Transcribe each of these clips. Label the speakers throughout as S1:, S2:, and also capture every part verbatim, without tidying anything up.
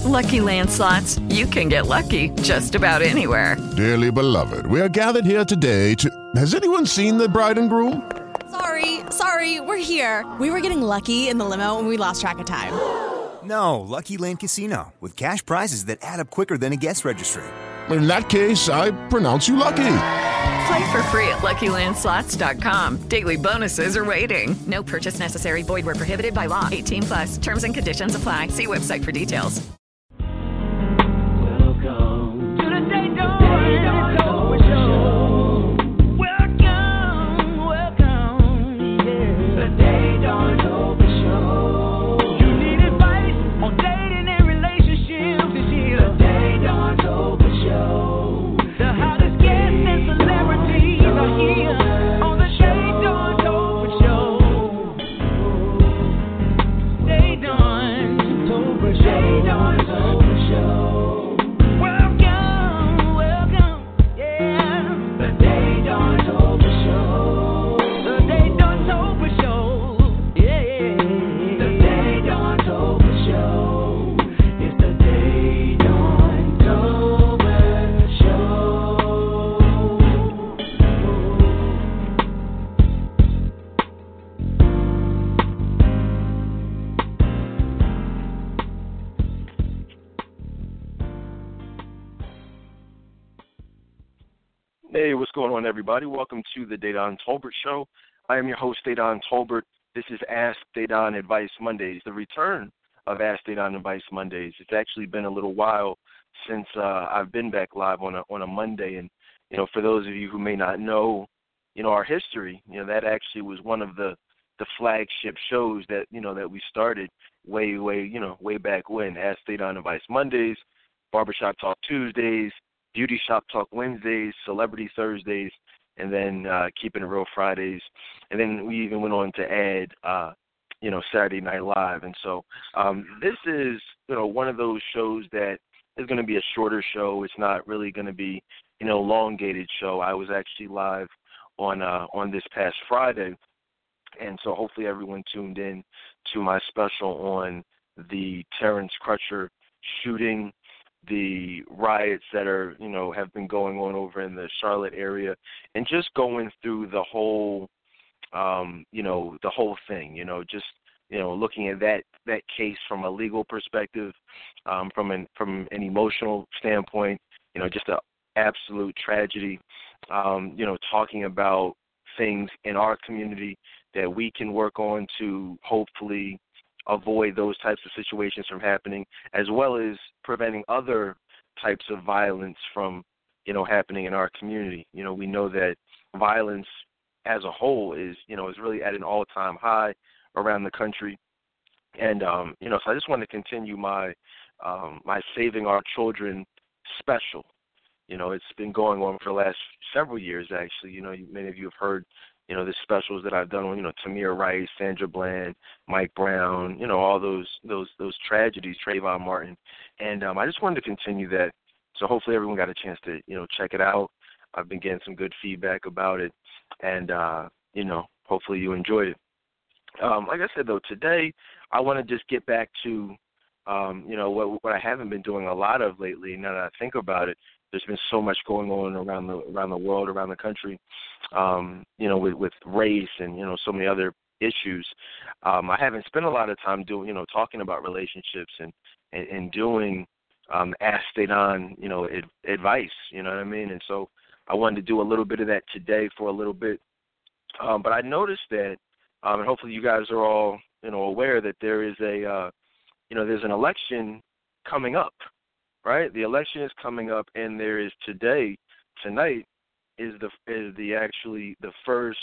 S1: Lucky Land Slots, you can get lucky just about anywhere.
S2: Dearly beloved, we are gathered here today to... Has anyone seen the bride and groom?
S3: Sorry, sorry, we're here. We were getting lucky in the limo and we lost track of time.
S4: No, Lucky Land Casino, with cash prizes that add up quicker than a guest registry.
S2: In that case, I pronounce you lucky.
S1: Play for free at Lucky Land Slots dot com. Daily bonuses are waiting. No purchase necessary. Void where prohibited by law. eighteen plus. Terms and conditions apply. See website for details.
S5: Welcome to the Daytona Talk Show. Welcome, welcome, yeah. The Daytona Talk Show. You need advice on dating and relationships this year. The Daytona Talk Show. The hottest guests and celebrities are here on the Daytona Talk Show. Daytona Talk Show. Daytona Talk Show.
S6: Hey, what's going on, everybody? Welcome to the Dedan Tolbert Show. I am your host, Dedan Tolbert. This is Ask Dedan Advice Mondays, the return of Ask Dedan Advice Mondays. It's actually been a little while since uh, I've been back live on a on a Monday, and you know, for those of you who may not know, you know, our history, you know, that actually was one of the the flagship shows that you know that we started way, way, you know, way back when. Ask Dedan Advice Mondays, Barbershop Talk Tuesdays, Beauty Shop Talk Wednesdays, Celebrity Thursdays, and then uh, Keeping It Real Fridays. And then we even went on to add, uh, you know, Saturday Night Live. And so um, this is, you know, one of those shows that is going to be a shorter show. It's not really going to be, you know, elongated show. I was actually live on uh, on this past Friday. And so hopefully everyone tuned in to my special on the Terrence Crutcher shooting, the riots that are, you know, have been going on over in the Charlotte area, and just going through the whole, um, you know, the whole thing, you know, just, you know, looking at that, that case from a legal perspective, um, from an, from an emotional standpoint, you know, just an absolute tragedy, um, you know, talking about things in our community that we can work on to hopefully avoid those types of situations from happening, as well as preventing other types of violence from, you know, happening in our community. You know, we know that violence as a whole is, you know, is really at an all-time high around the country. And, um, you know, so I just want to continue my, um, my Saving Our Children special. You know, it's been going on for the last several years, actually. You know, many of you have heard, you know, the specials that I've done on, you know, Tamir Rice, Sandra Bland, Mike Brown, you know, all those those those tragedies, Trayvon Martin. And um, I just wanted to continue that. So hopefully everyone got a chance to, you know, check it out. I've been getting some good feedback about it. And, uh, you know, hopefully you enjoyed it. Um, like I said, though, today I want to just get back to, um, you know, what, what I haven't been doing a lot of lately. Now that I think about it, there's been so much going on around the around the world, around the country, um, you know, with, with race and, you know, so many other issues. Um, I haven't spent a lot of time doing, you know, talking about relationships and, and, and doing um, Ask Dedan, you know, ad, advice, you know what I mean? And so I wanted to do a little bit of that today for a little bit. Um, but I noticed that, um, and hopefully you guys are all, you know, aware that there is a, uh, you know, there's an election coming up. Right, the election is coming up, and there is today, tonight, is the is the actually the first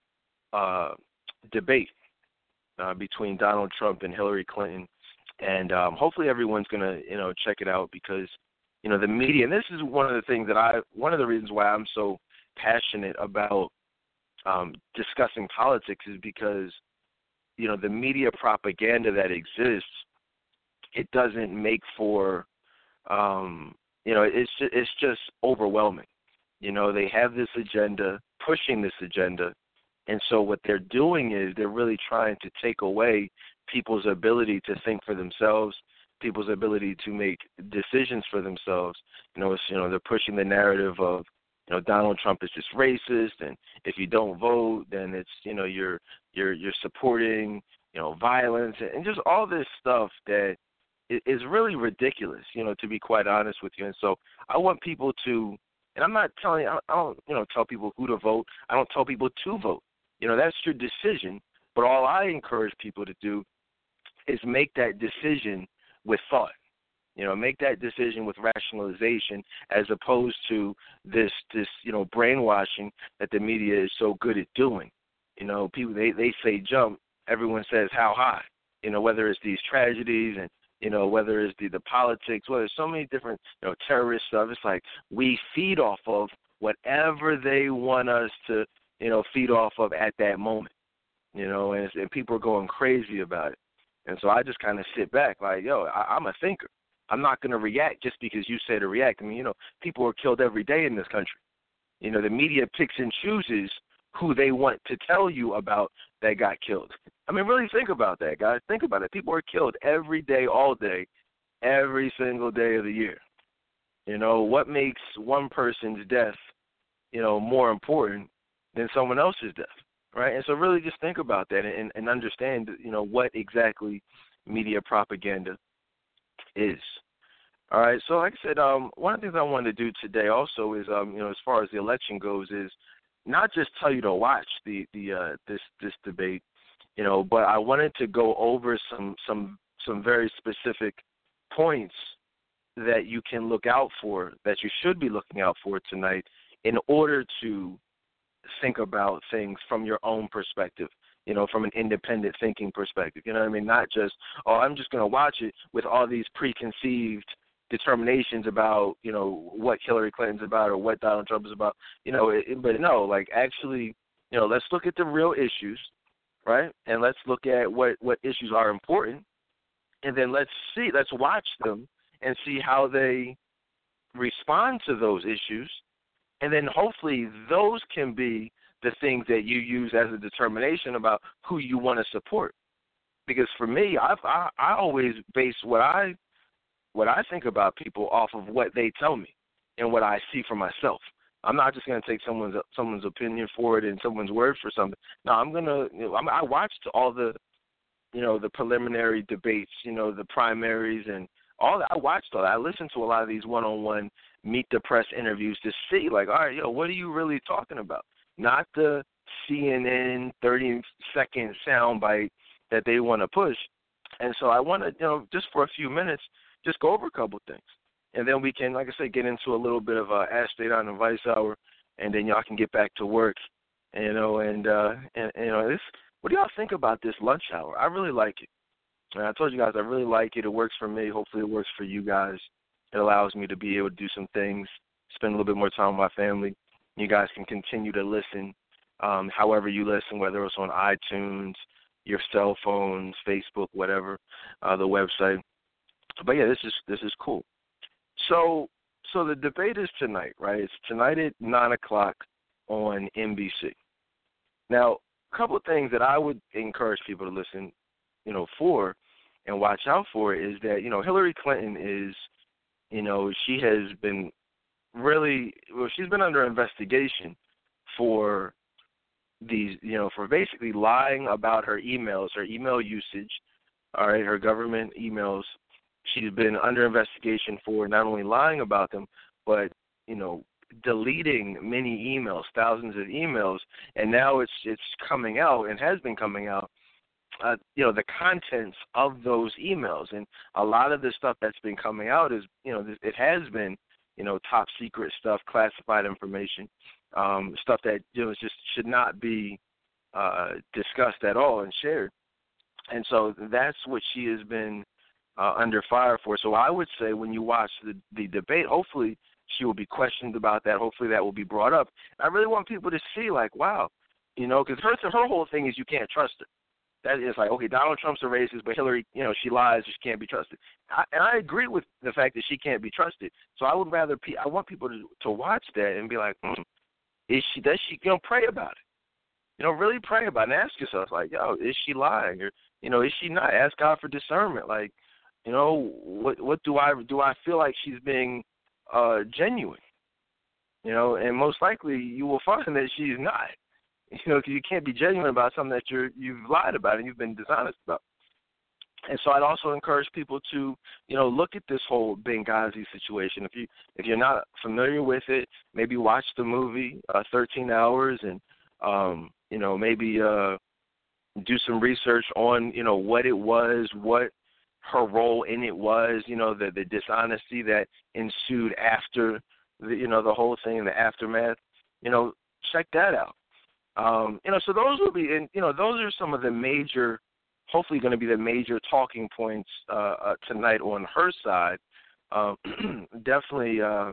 S6: uh, debate uh, between Donald Trump and Hillary Clinton, and um, hopefully everyone's gonna you know check it out because you know the media. And this is one of the things that I one of the reasons why I'm so passionate about um, discussing politics is because you know the media propaganda that exists, it doesn't make for Um, you know, it's just, it's just overwhelming. You know, they have this agenda, pushing this agenda, and so what they're doing is they're really trying to take away people's ability to think for themselves, people's ability to make decisions for themselves. You know, it's, you know, they're pushing the narrative of, you know, Donald Trump is just racist, and if you don't vote, then it's, you know, you're you're you're supporting, you know, violence, and just all this stuff that is really ridiculous, you know, to be quite honest with you. And so I want people to, and I'm not telling, I don't, you know, tell people who to vote. I don't tell people to vote. You know, that's your decision. But all I encourage people to do is make that decision with thought. You know, make that decision with rationalization, as opposed to this, this, you know, brainwashing that the media is so good at doing. You know, people, they, they say jump, everyone says how high. You know, whether it's these tragedies and, you know, whether it's the, the politics, well, there's so many different, you know, terrorist stuff. It's like we feed off of whatever they want us to, you know, feed off of at that moment, you know, and, and people are going crazy about it. And so I just kind of sit back like, yo, I, I'm a thinker. I'm not going to react just because you say to react. I mean, you know, people are killed every day in this country. You know, the media picks and chooses who they want to tell you about that got killed. I mean, really think about that, guys. Think about it. People are killed every day, all day, every single day of the year. You know, what makes one person's death, you know, more important than someone else's death, right? And so really just think about that and, and understand, you know, what exactly media propaganda is. All right, so like I said, um, one of the things I wanted to do today also is, um, you know, as far as the election goes, is not just tell you to watch the the uh, this this debate, you know, but I wanted to go over some some some very specific points that you can look out for, that you should be looking out for tonight, in order to think about things from your own perspective, you know, from an independent thinking perspective. You know what I mean? Not just, oh, I'm just going to watch it with all these preconceived determinations about, you know, what Hillary Clinton's about or what Donald Trump is about, you know, it, but no, like actually, you know, let's look at the real issues, right? And let's look at what, what issues are important, and then let's see, let's watch them and see how they respond to those issues, and then hopefully those can be the things that you use as a determination about who you want to support. Because for me, I've, I I always base what I what I think about people off of what they tell me and what I see for myself. I'm not just going to take someone's someone's opinion for it and someone's word for something. No, I'm gonna. You know, I'm, I watched all the, you know, the preliminary debates, you know, the primaries and all that. I watched all that. I listened to a lot of these one-on-one meet the press interviews to see, like, all right, yo, what are you really talking about? Not the C N N thirty-second soundbite that they want to push. And so I want to, you know, just for a few minutes, just go over a couple things. And then we can, like I said, get into a little bit of uh, Ask Dedan Advice Hour, and then y'all can get back to work, you know, and, uh, and, and you know, this, what do y'all think about this lunch hour? I really like it. And I told you guys I really like it. It works for me. Hopefully it works for you guys. It allows me to be able to do some things, spend a little bit more time with my family. You guys can continue to listen um, however you listen, whether it's on iTunes, your cell phones, Facebook, whatever, uh, the website. But yeah, this is this is cool. So so the debate is tonight, right? It's tonight at nine o'clock on N B C. Now, a couple of things that I would encourage people to listen, you know, for and watch out for is that, you know, Hillary Clinton is, you know, she has been really, well, she's been under investigation for these, you know, for basically lying about her emails, her email usage, all right, her government emails. She's been under investigation for not only lying about them, but, you know, deleting many emails, thousands of emails, and now it's it's coming out and has been coming out, uh, you know, the contents of those emails. And a lot of the stuff that's been coming out is, you know, it has been, you know, top secret stuff, classified information, um, stuff that, you know, just should not be uh, discussed at all and shared. And so that's what she has been uh, under fire for. So I would say when you watch the, the debate, hopefully she will be questioned about that. Hopefully that will be brought up. I really want people to see, like, wow, you know, because her, her whole thing is you can't trust her. That is like, okay, Donald Trump's a racist, but Hillary, you know, she lies, she can't be trusted. I, and I agree with the fact that she can't be trusted. So I would rather, I want people to, to watch that and be like, mm, is she, does she, you know, pray about it. You know, really pray about it and ask yourself, like, yo, is she lying? Or, you know, is she not? Ask God for discernment. Like, You know, what what do I do? I feel like she's being uh, genuine. You know, and most likely you will find that she's not. You know, because you can't be genuine about something that you're you've lied about and you've been dishonest about. And so I'd also encourage people to, you know, look at this whole Benghazi situation. If you if you're not familiar with it, maybe watch the movie uh, thirteen hours, and um, you know, maybe uh, do some research on, you know, what it was, what her role in it was, you know, the the dishonesty that ensued after the, you know, the whole thing, the aftermath. You know, check that out. Um, you know, so those will be, and you know, those are some of the major. Hopefully going to be the major talking points uh, uh, tonight on her side. Um, definitely, uh,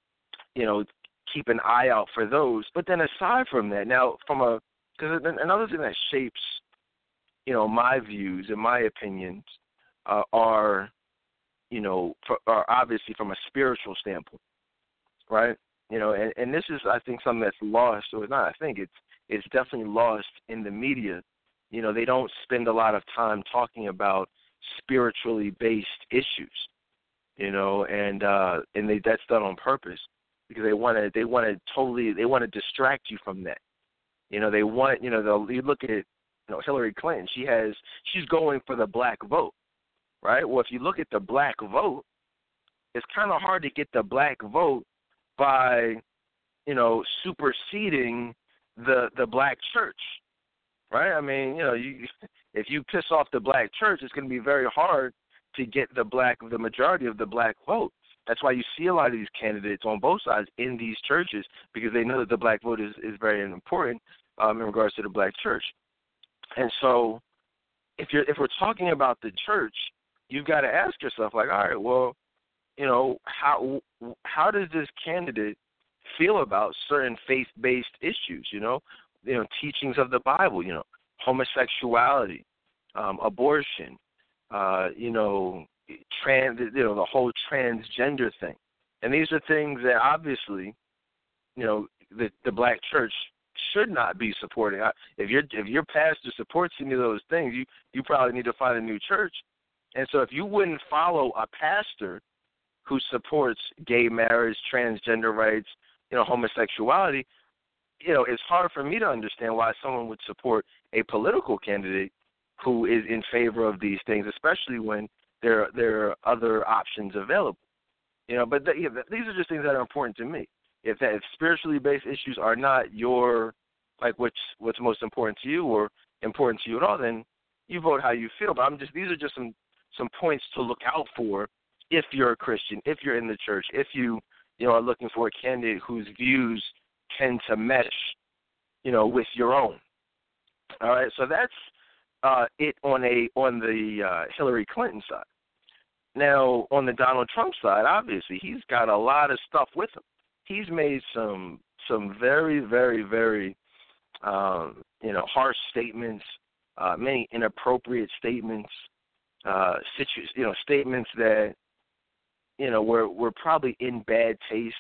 S6: you know, keep an eye out for those. But then aside from that, now from a, because another thing that shapes, you know, my views and my opinions uh, are, you know, for, are obviously from a spiritual standpoint, right? You know, and, and this is, I think, something that's lost, or not, I think it's it's definitely lost in the media. You know, they don't spend a lot of time talking about spiritually based issues, you know, and uh, and they, that's done on purpose because they want to they want to totally they want to distract you from that. You know, they want, you know, you look at, you know, Hillary Clinton, she has she's going for the black vote, right? Well, if you look at the black vote, it's kind of hard to get the black vote by, you know, superseding the the black church. Right? I mean, you know, you, if you piss off the black church, it's going to be very hard to get the black, the majority of the black vote. That's why you see a lot of these candidates on both sides in these churches, because they know that the black vote is, is very important um, in regards to the black church. And so, if you're if we're talking about the church, you've got to ask yourself, like, all right, well, you know, how how does this candidate feel about certain faith-based issues? You know. You know, teachings of the Bible, you know, homosexuality, um, abortion, uh, you know, trans, you know, the whole transgender thing. And these are things that obviously, you know, the, the black church should not be supporting. If your if your pastor supports any of those things, you, you probably need to find a new church. And so if you wouldn't follow a pastor who supports gay marriage, transgender rights, you know, homosexuality, you know, it's hard for me to understand why someone would support a political candidate who is in favor of these things, especially when there there are other options available. You know, but the, yeah, these are just things that are important to me. If that if spiritually based issues are not your, like, what's what's most important to you or important to you at all, then you vote how you feel. But I'm just these are just some some points to look out for if you're a Christian, if you're in the church, if you you know are looking for a candidate whose views tend to mesh, you know, with your own. All right, so that's uh, it on a on the uh, Hillary Clinton side. Now, on the Donald Trump side, obviously, he's got a lot of stuff with him. He's made some some very, very, very, um, you know, harsh statements, uh, many inappropriate statements, uh, situ- you know, statements that, you know, were were probably in bad taste.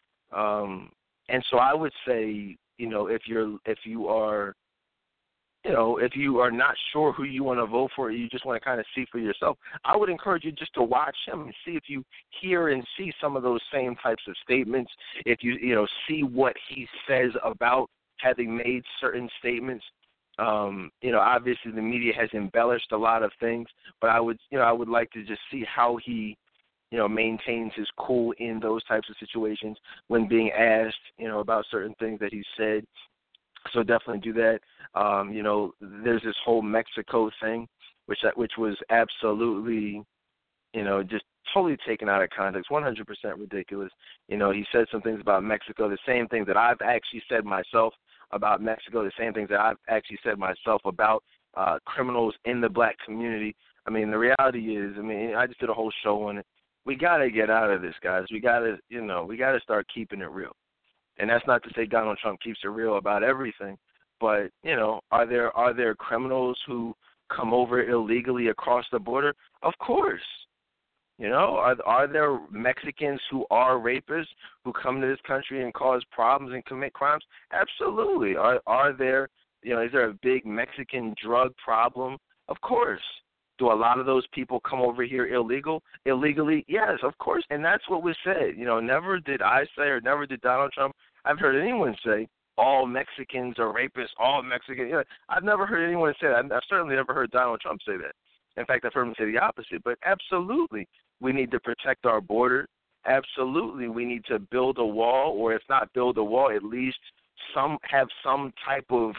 S6: Um, And so I would say, you know, if you're if you are, you know, if you are not sure who you want to vote for, you just want to kind of see for yourself, I would encourage you just to watch him and see if you hear and see some of those same types of statements. If you, you know, see what he says about having made certain statements. Um, you know, obviously the media has embellished a lot of things, but I would, you know, I would like to just see how he, you know, maintains his cool in those types of situations when being asked, you know, about certain things that he said. So definitely do that. Um, you know, there's this whole Mexico thing, which which was absolutely, you know, just totally taken out of context, one hundred percent ridiculous. You know, he said some things about Mexico, the same things that I've actually said myself about Mexico, the same things that I've actually said myself about uh, criminals in the black community. I mean, the reality is, I mean, I just did a whole show on it. We got to get out of this, guys. We got to, you know, we got to start keeping it real. And that's not to say Donald Trump keeps it real about everything, but, you know, are there are there criminals who come over illegally across the border? Of course. You know, are are there Mexicans who are rapists who come to this country and cause problems and commit crimes? Absolutely. Are are there, you know, is there a big Mexican drug problem? Of course. Do a lot of those people come over here illegal, illegally? Yes, of course. And that's what was said. You know, never did I say or never did Donald Trump, I've heard anyone say all Mexicans are rapists, all Mexicans. You know, I've never heard anyone say that. I've certainly never heard Donald Trump say that. In fact, I've heard him say the opposite. But absolutely, we need to protect our border. Absolutely, we need to build a wall, or if not build a wall, at least some have some type of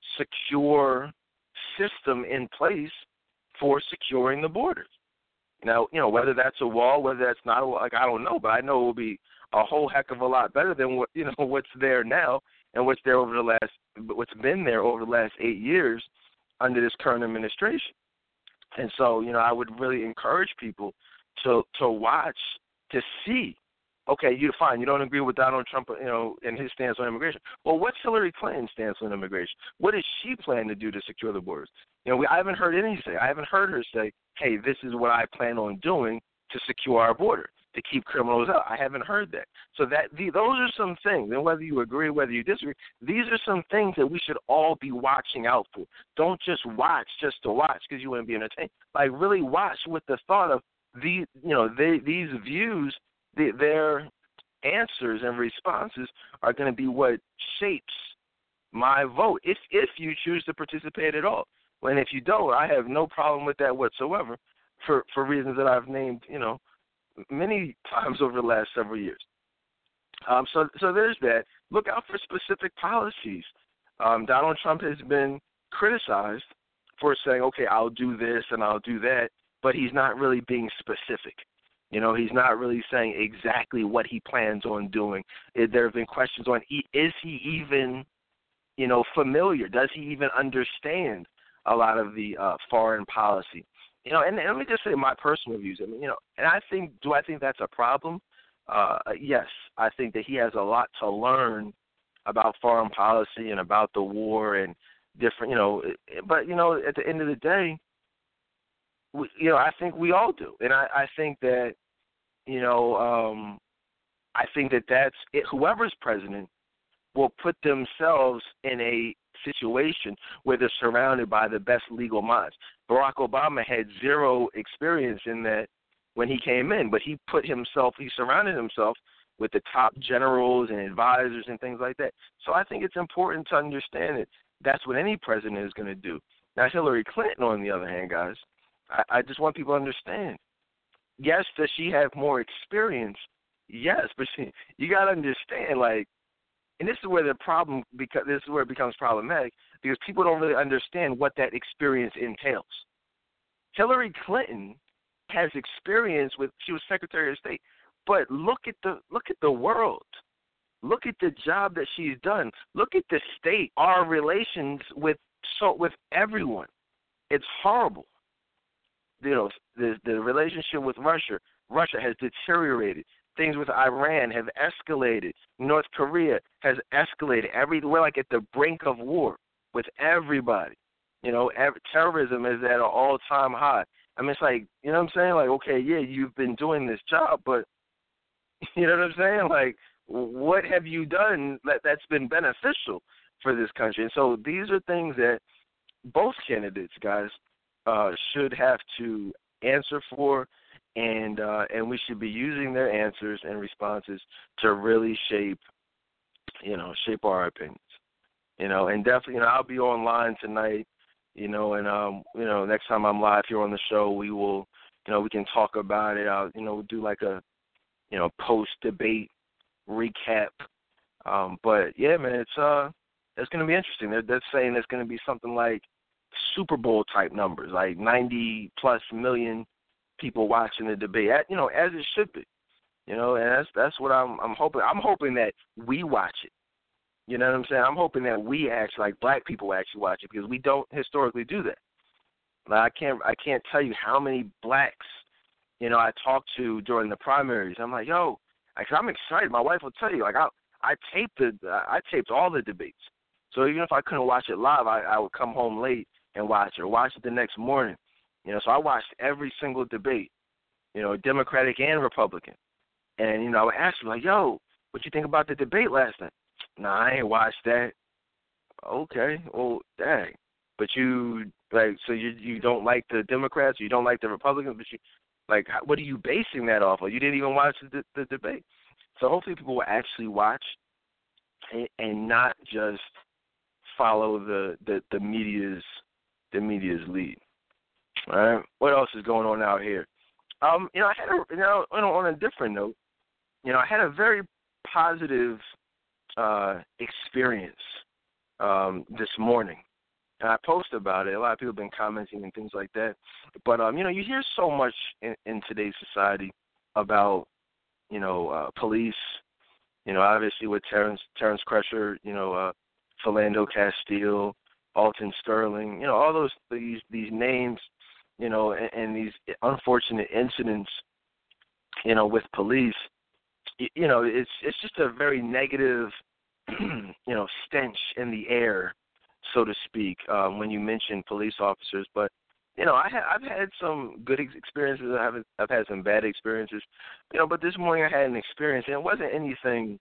S6: secure system in place for securing the borders. Now, you know, whether that's a wall, whether that's not a wall, like I don't know, but I know it will be a whole heck of a lot better than what you know what's there now and what's there over the last what's been there over the last eight years under this current administration. And so, you know, I would really encourage people to to watch, to see, okay, you fine, you don't agree with Donald Trump, you know, and his stance on immigration. Well, what's Hillary Clinton's stance on immigration? What does she plan to do to secure the borders? You know, we, I haven't heard anything. I haven't heard her say, hey, this is what I plan on doing to secure our border, to keep criminals out. I haven't heard that. So that the, those are some things, and whether you agree, whether you disagree, these are some things that we should all be watching out for. Don't just watch just to watch because you want to be entertained. Like, really watch with the thought of the, you know, they, these views, the, their answers and responses are going to be what shapes my vote, if if you choose to participate at all. And if you don't, I have no problem with that whatsoever, for, for reasons that I've named, you know, many times over the last several years. Um, so so there's that. Look out for specific policies. Um, Donald Trump has been criticized for saying, okay, I'll do this and I'll do that, but he's not really being specific. You know, he's not really saying exactly what he plans on doing. There have been questions on, is he even, you know, familiar? Does he even understand a lot of the uh, foreign policy? You know, and, and let me just say my personal views. I mean, you know, and I think, do I think that's a problem? Uh, yes, I think that he has a lot to learn about foreign policy and about the war and different, you know, but, you know, at the end of the day, we, you know, I think we all do. And I, I think that, you know, um, I think that that's it. Whoever's president will put themselves in a situation where they're surrounded by the best legal minds. Barack Obama had zero experience in that when he came in, but he put himself, he surrounded himself with the top generals and advisors and things like that. So I think it's important to understand that that's what any president is going to do. Now, Hillary Clinton, on the other hand, guys, I, I just want people to understand. Yes, does she have more experience? Yes, but she, you got to understand, like, and this is where the problem, because this is where it becomes problematic, because people don't really understand what that experience entails. Hillary Clinton has experience with, she was Secretary of State, but look at the look at the world. Look at the job that she's done. Look at the state, our relations with so with everyone. It's horrible. You know, the the relationship with Russia, Russia has deteriorated. Things with Iran have escalated. North Korea has escalated. Every, we're like at the brink of war with everybody. You know, every, terrorism is at an all-time high. I mean, it's like, you know what I'm saying? Like, okay, yeah, you've been doing this job, but, you know what I'm saying? Like, what have you done that, that's been beneficial for this country? And so these are things that both candidates, guys, uh, should have to answer for, and uh, and we should be using their answers and responses to really shape, you know, shape our opinions. You know, and definitely, you know, I'll be online tonight, you know, and, um, you know, next time I'm live here on the show, we will, you know, we can talk about it. I'll, you know, do like a, you know, post-debate recap. Um, but, yeah, man, it's uh, it's going to be interesting. They're, they're saying it's going to be something like Super Bowl-type numbers, like ninety-plus million people watching the debate, you know, as it should be. You know, and that's that's what I'm I'm hoping. I'm hoping that we watch it. You know what I'm saying? I'm hoping that we actually, like black people, actually watch it, because we don't historically do that. Like, I can't I can't tell you how many blacks, you know, I talked to during the primaries. I'm like, yo, because I'm excited. My wife will tell you, like, I I taped the I taped all the debates. So even if I couldn't watch it live, I, I would come home late and watch it, or watch it the next morning. You know, so I watched every single debate, you know, Democratic and Republican. And, you know, I would ask them, like, yo, what you think about the debate last night? Nah, I ain't watched that. Okay, well, dang. but you like so you you don't like the Democrats, you don't like the Republicans, but you like what are you basing that off of? You didn't even watch the, the debate. So hopefully people will actually watch and, and not just follow the, the, the media's the media's lead. All right. What else is going on out here? Um, you know, I had a you know on a different note, you know, I had a very positive uh, experience um, this morning. And I posted about it. A lot of people have been commenting and things like that. But, um, you know, you hear so much in, in today's society about, you know, uh, police, you know, obviously with Terrence, Terrence Crutcher, you know, uh, Philando Castile, Alton Sterling, you know, all those, these, these names, you know, and, and these unfortunate incidents, you know, with police, you, you know, it's it's just a very negative, you know, stench in the air, so to speak, um, when you mention police officers. But, you know, I ha- I've had some good ex- experiences. I haven't, I've had some bad experiences. You know, but this morning I had an experience, and it wasn't anything,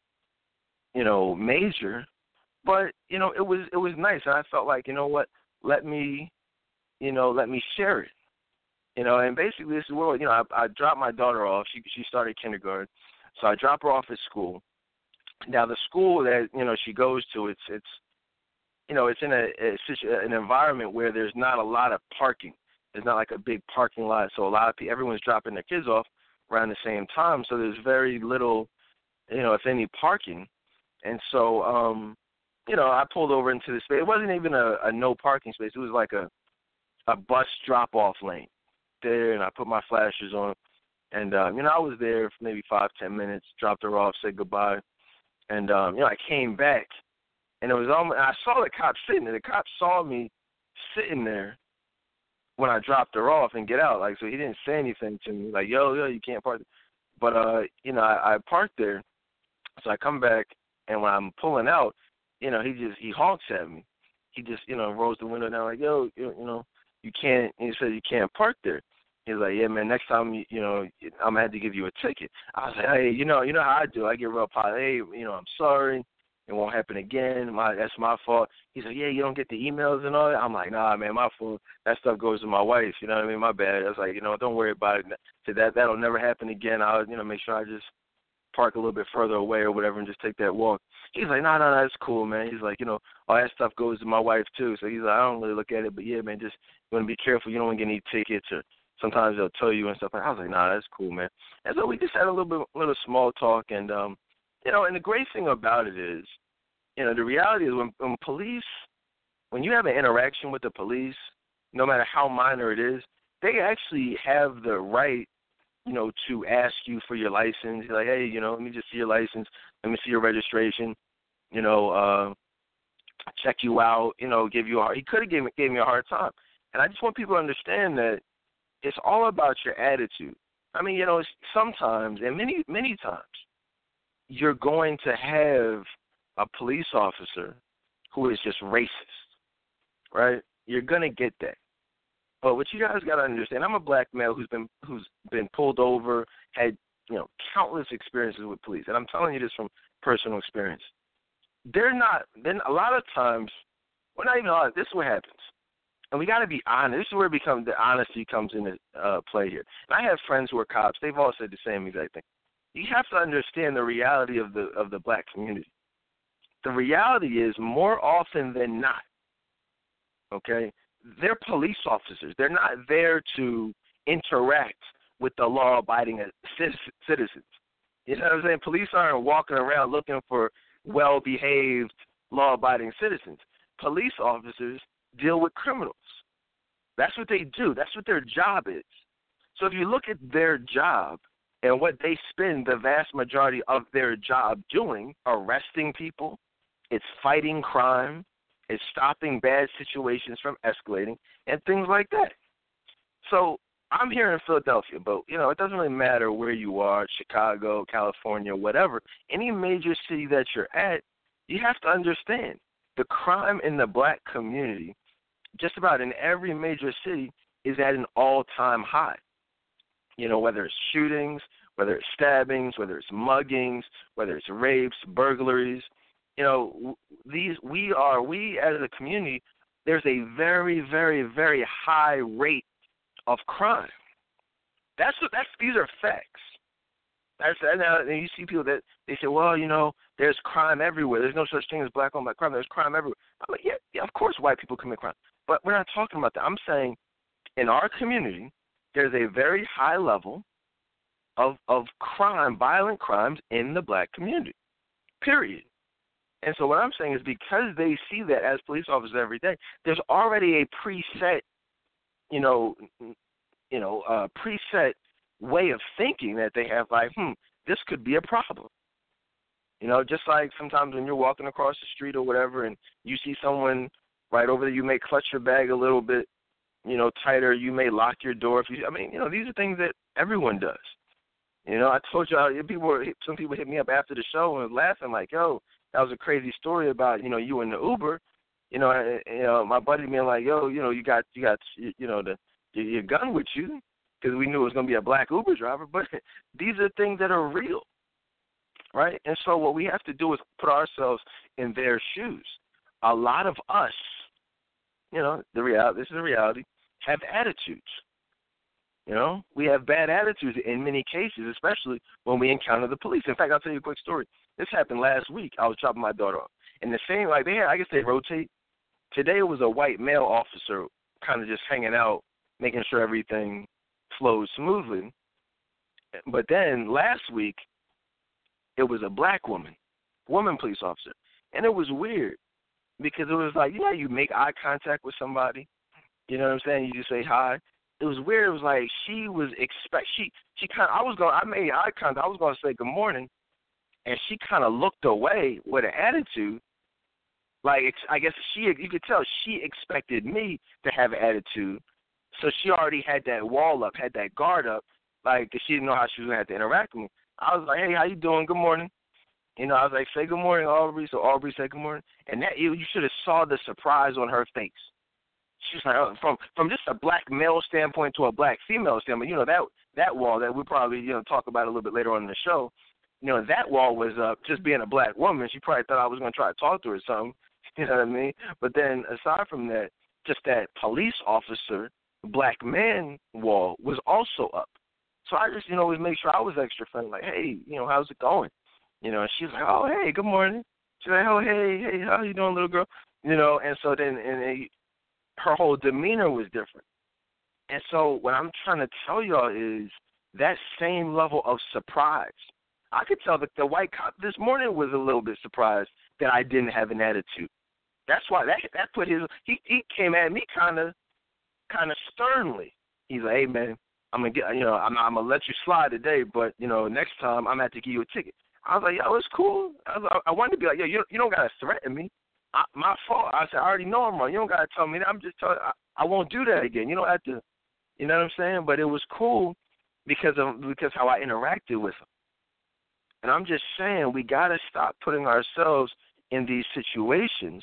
S6: you know, major. But, you know, it was it was nice. And I felt like, you know what, let me, you know, let me share it. You know, and basically this is what, you know, I, I dropped my daughter off. She she started kindergarten. So I drop her off at school. Now, the school that, you know, she goes to, it's, it's you know, it's in a, a an environment where there's not a lot of parking. There's not like a big parking lot, so a lot of people, everyone's dropping their kids off around the same time. So there's very little, you know, if any, parking. And so, um, you know, I pulled over into the space. It wasn't even a, a no parking space. It was like a a bus drop-off lane there, and I put my flashers on. And, um, you know, I was there for maybe five, ten minutes, dropped her off, said goodbye. And, um, you know, I came back. And it was almost, I saw the cop sitting there. The cop saw me sitting there when I dropped her off and get out. Like, so he didn't say anything to me. Like, yo, yo, you can't park. But, uh, you know, I, I parked there. So I come back, and when I'm pulling out, you know, he just, he honks at me. He just, you know, rolls the window down like, yo, you, you know, you can't, he said you can't park there. He's like, yeah, man, next time, you, you know, I'm going to have to give you a ticket. I was like, hey, you know, you know how I do. I get real positive. Hey, you know, I'm sorry. It won't happen again. My, that's my fault. He's like, yeah, you don't get the emails and all that? I'm like, nah, man, my fault. That stuff goes to my wife. You know what I mean? My bad. I was like, you know, don't worry about it. So that, that'll never happen again. I'll, you know, make sure I just park a little bit further away or whatever and just take that walk. He's like, no, no, no, that's cool, man. He's like, you know, all that stuff goes to my wife, too. So he's like, I don't really look at it. But, yeah, man, just you want to be careful. You don't want to get any tickets or sometimes they'll tell you and stuff. I was like, nah, that's cool, man. And so we just had a little bit, little small talk. And, um, you know, and the great thing about it is, you know, the reality is when, when police, when you have an interaction with the police, no matter how minor it is, they actually have the right, you know, to ask you for your license. You're like, hey, you know, let me just see your license. Let me see your registration. You know, uh, check you out. You know, give you a hard. He could have gave me, gave me a hard time. And I just want people to understand that it's all about your attitude. I mean, you know, sometimes and many, many times, you're going to have a police officer who is just racist, right? You're going to get that. But what you guys got to understand, I'm a black male who's been who's been pulled over, had, you know, countless experiences with police. And I'm telling you this from personal experience. They're not, then a lot of times, well, not even a lot, this is what happens. And we got to be honest. This is where it becomes, the honesty comes into uh, play here. And I have friends who are cops. They've all said the same exact thing. You have to understand the reality of the of the black community. The reality is, more often than not, okay, they're police officers. They're not there to interact with the law-abiding citizens. You know what I'm saying? Police aren't walking around looking for well-behaved, law-abiding citizens. Police officers deal with criminals. That's what they do. That's what their job is. So if you look at their job and what they spend the vast majority of their job doing, arresting people, it's fighting crime, it's stopping bad situations from escalating, and things like that. So I'm here in Philadelphia, but, you know, it doesn't really matter where you are, Chicago, California, whatever. Any major city that you're at, you have to understand the crime in the black community, just about in every major city, is at an all-time high. You know, whether it's shootings, whether it's stabbings, whether it's muggings, whether it's rapes, burglaries. You know, these we are, we as a community, there's a very, very, very high rate of crime. That's what that's these are facts. That's and now you see people that they say, well, you know, there's crime everywhere. There's no such thing as black on black crime. There's crime everywhere. I'm like, yeah, yeah, of course, white people commit crime, but we're not talking about that. I'm saying, in our community, there's a very high level of of crime, violent crimes in the black community. Period. And so what I'm saying is because they see that as police officers every day, there's already a preset, you know, you know, uh, preset way of thinking that they have, like, hmm, this could be a problem. You know, just like sometimes when you're walking across the street or whatever and you see someone right over there, you may clutch your bag a little bit, you know, tighter. You may lock your door. If you, I mean, you know, these are things that everyone does. You know, I told you, people, some people hit me up after the show and was laughing like, yo, that was a crazy story about, you know, you and the Uber. You know, and, you know, my buddy being like, yo, you know, you got, you got, you know, the your gun with you because we knew it was going to be a black Uber driver. But these are things that are real, right? And so what we have to do is put ourselves in their shoes. A lot of us, you know, the reality, this is the reality, have attitudes. You know, we have bad attitudes in many cases, especially when we encounter the police. In fact, I'll tell you a quick story. This happened last week. I was dropping my daughter off. And the same, like, they had, I guess they rotate. Today it was a white male officer kind of just hanging out, making sure everything flows smoothly. But then last week, it was a black woman, woman police officer. And it was weird because it was like, you know how you make eye contact with somebody? You know what I'm saying? You just say hi. It was weird. It was like she was expect she she kind of I was going I made eye contact. I was going to say good morning, and she kind of looked away with an attitude. Like I guess she you could tell she expected me to have an attitude, so she already had that wall up, had that guard up, like she didn't know how she was going to have to interact with me. I was like, hey, how you doing? Good morning. You know, I was like, say good morning, Aubrey. So Aubrey said good morning, and that you, you should have saw the surprise on her face. She was like, oh, from from just a black male standpoint to a black female standpoint, you know, that that wall that we'll probably, you know, talk about a little bit later on in the show, you know, that wall was up. Just being a black woman, she probably thought I was going to try to talk to her or something, you know what I mean? But then aside from that, just that police officer, black man wall was also up. So I just, you know, always make sure I was extra friendly, like, hey, you know, how's it going? You know, and she was like, oh, hey, good morning. She's like, oh, hey, hey, how you doing, little girl? You know, and so then, and they, her whole demeanor was different. And so what I'm trying to tell y'all is that same level of surprise. I could tell that the white cop this morning was a little bit surprised that I didn't have an attitude. That's why that that put his he he came at me kind of kind of sternly. He's like, hey man, I'm gonna get you know I'm I'm gonna let you slide today, but you know next time I'm gonna have to give you a ticket. I was like, yo, it's cool. I, was, I wanted to be like, yo, you you don't gotta threaten me. I, my fault. I said, I already know I'm wrong. You don't got to tell me that. I'm just telling I, I won't do that again. You don't have to, you know what I'm saying? But it was cool because of because how I interacted with him. And I'm just saying we got to stop putting ourselves in these situations,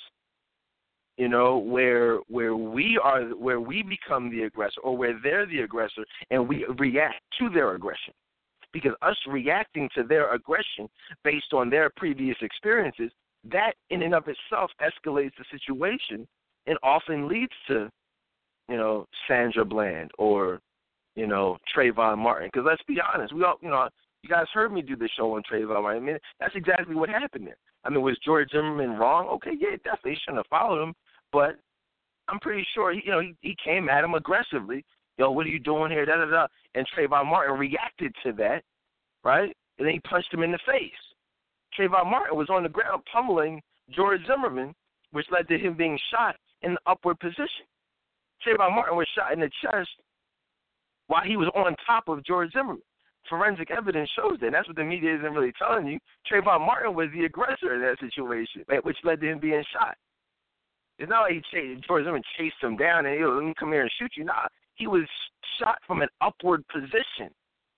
S6: you know, where where we are, where we become the aggressor or where they're the aggressor and we react to their aggression. Because us reacting to their aggression based on their previous experiences, that in and of itself escalates the situation and often leads to, you know, Sandra Bland or, you know, Trayvon Martin. Because let's be honest, we all, you know, you guys heard me do the show on Trayvon Martin. I mean, that's exactly what happened there. I mean, was George Zimmerman wrong? Okay, yeah, definitely he shouldn't have followed him. But I'm pretty sure, he, you know, he, he came at him aggressively. Yo, what are you doing here? Da da da. And Trayvon Martin reacted to that, right? And then he punched him in the face. Trayvon Martin was on the ground pummeling George Zimmerman, which led to him being shot in the upward position. Trayvon Martin was shot in the chest while he was on top of George Zimmerman. Forensic evidence shows that. And that's what the media isn't really telling you. Trayvon Martin was the aggressor in that situation, which led to him being shot. It's not like he chased, George Zimmerman chased him down and, yo, let me come here and shoot you. Nah, he was shot from an upward position.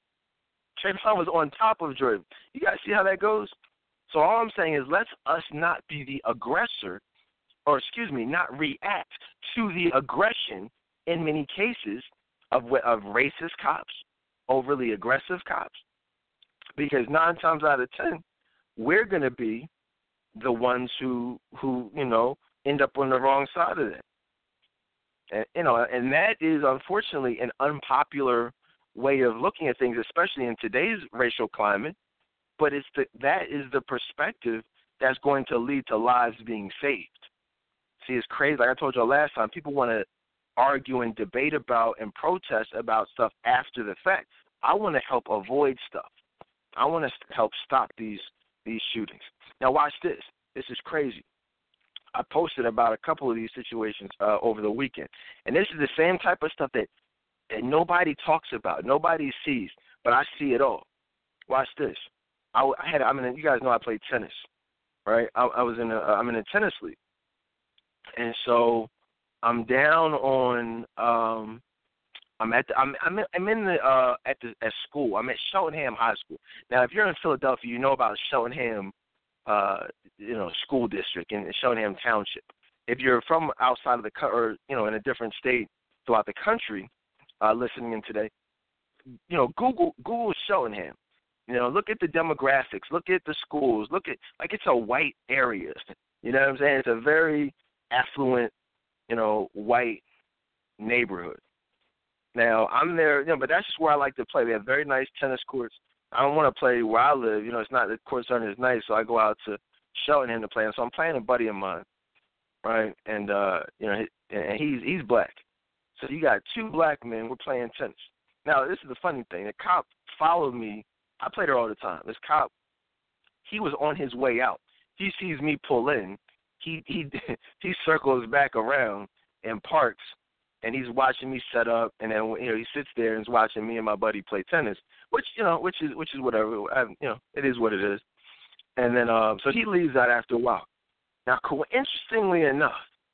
S6: Trayvon was on top of George. You guys see how that goes? So all I'm saying is let's us not be the aggressor, or excuse me, not react to the aggression in many cases of of racist cops, overly aggressive cops, because nine times out of ten, we're going to be the ones who, who, you know, end up on the wrong side of that. And, you know, and that is unfortunately an unpopular way of looking at things, especially in today's racial climate. But it's the, that is the perspective that's going to lead to lives being saved. See, it's crazy. Like I told you last time, people want to argue and debate about and protest about stuff after the fact. I want to help avoid stuff. I want to help stop these these shootings. Now, watch this. This is crazy. I posted about a couple of these situations uh, over the weekend, and this is the same type of stuff that, that nobody talks about, nobody sees, but I see it all. Watch this. I, I had. I mean, you guys know I played tennis, right? I, I was in a. I'm in a tennis league, and so I'm down on. Um, I'm at. The, I'm. I'm in, I'm in the. Uh, at the at school. I'm at Cheltenham High School. Now, if you're in Philadelphia, you know about Cheltenham. Uh, you know, school district in Cheltenham Township. If you're from outside of the co- or you know in a different state throughout the country, uh, listening in today, you know, Google Google Cheltenham. You know, look at the demographics. Look at the schools. Look at like it's a white area. You know what I'm saying? It's a very affluent, you know, white neighborhood. Now I'm there, you know, but that's just where I like to play. They have very nice tennis courts. I don't want to play where I live. You know, it's not the courts aren't as nice, so I go out to Cheltenham to play. And so I'm playing a buddy of mine, right? And uh, you know, and he's he's black. So you got two black men. We're playing tennis. Now this is the funny thing. The cop followed me. I play there all the time. This cop, he was on his way out. He sees me pull in. He he he circles back around and parks, and he's watching me set up. And then you know he sits there and is watching me and my buddy play tennis. Which you know, which is which is whatever. I, you know, it is what it is. And then, um, so he leaves out after a while. Now, cool. Interestingly enough,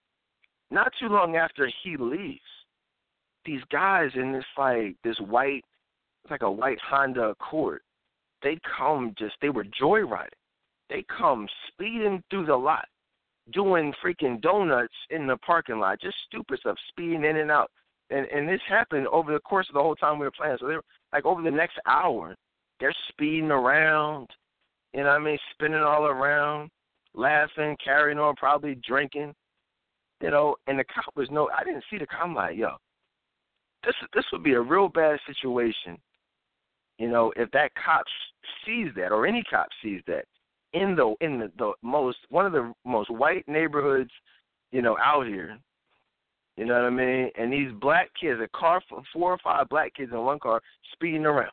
S6: not too long after he leaves, these guys in this like this white, it's like a white Honda Accord. They come just, they were joyriding. They come speeding through the lot, doing freaking donuts in the parking lot, just stupid stuff, speeding in and out. And and this happened over the course of the whole time we were playing. So they were like over the next hour, they're speeding around, you know what I mean, spinning all around, laughing, carrying on, probably drinking, you know. And the cop was no, I didn't see the cop. I'm like, yo, this this would be a real bad situation, you know, if that cop sees that or any cop sees that in the in the, the most one of the most white neighborhoods, you know, out here. You know what I mean? And these black kids, a car, four or five black kids in one car, speeding around.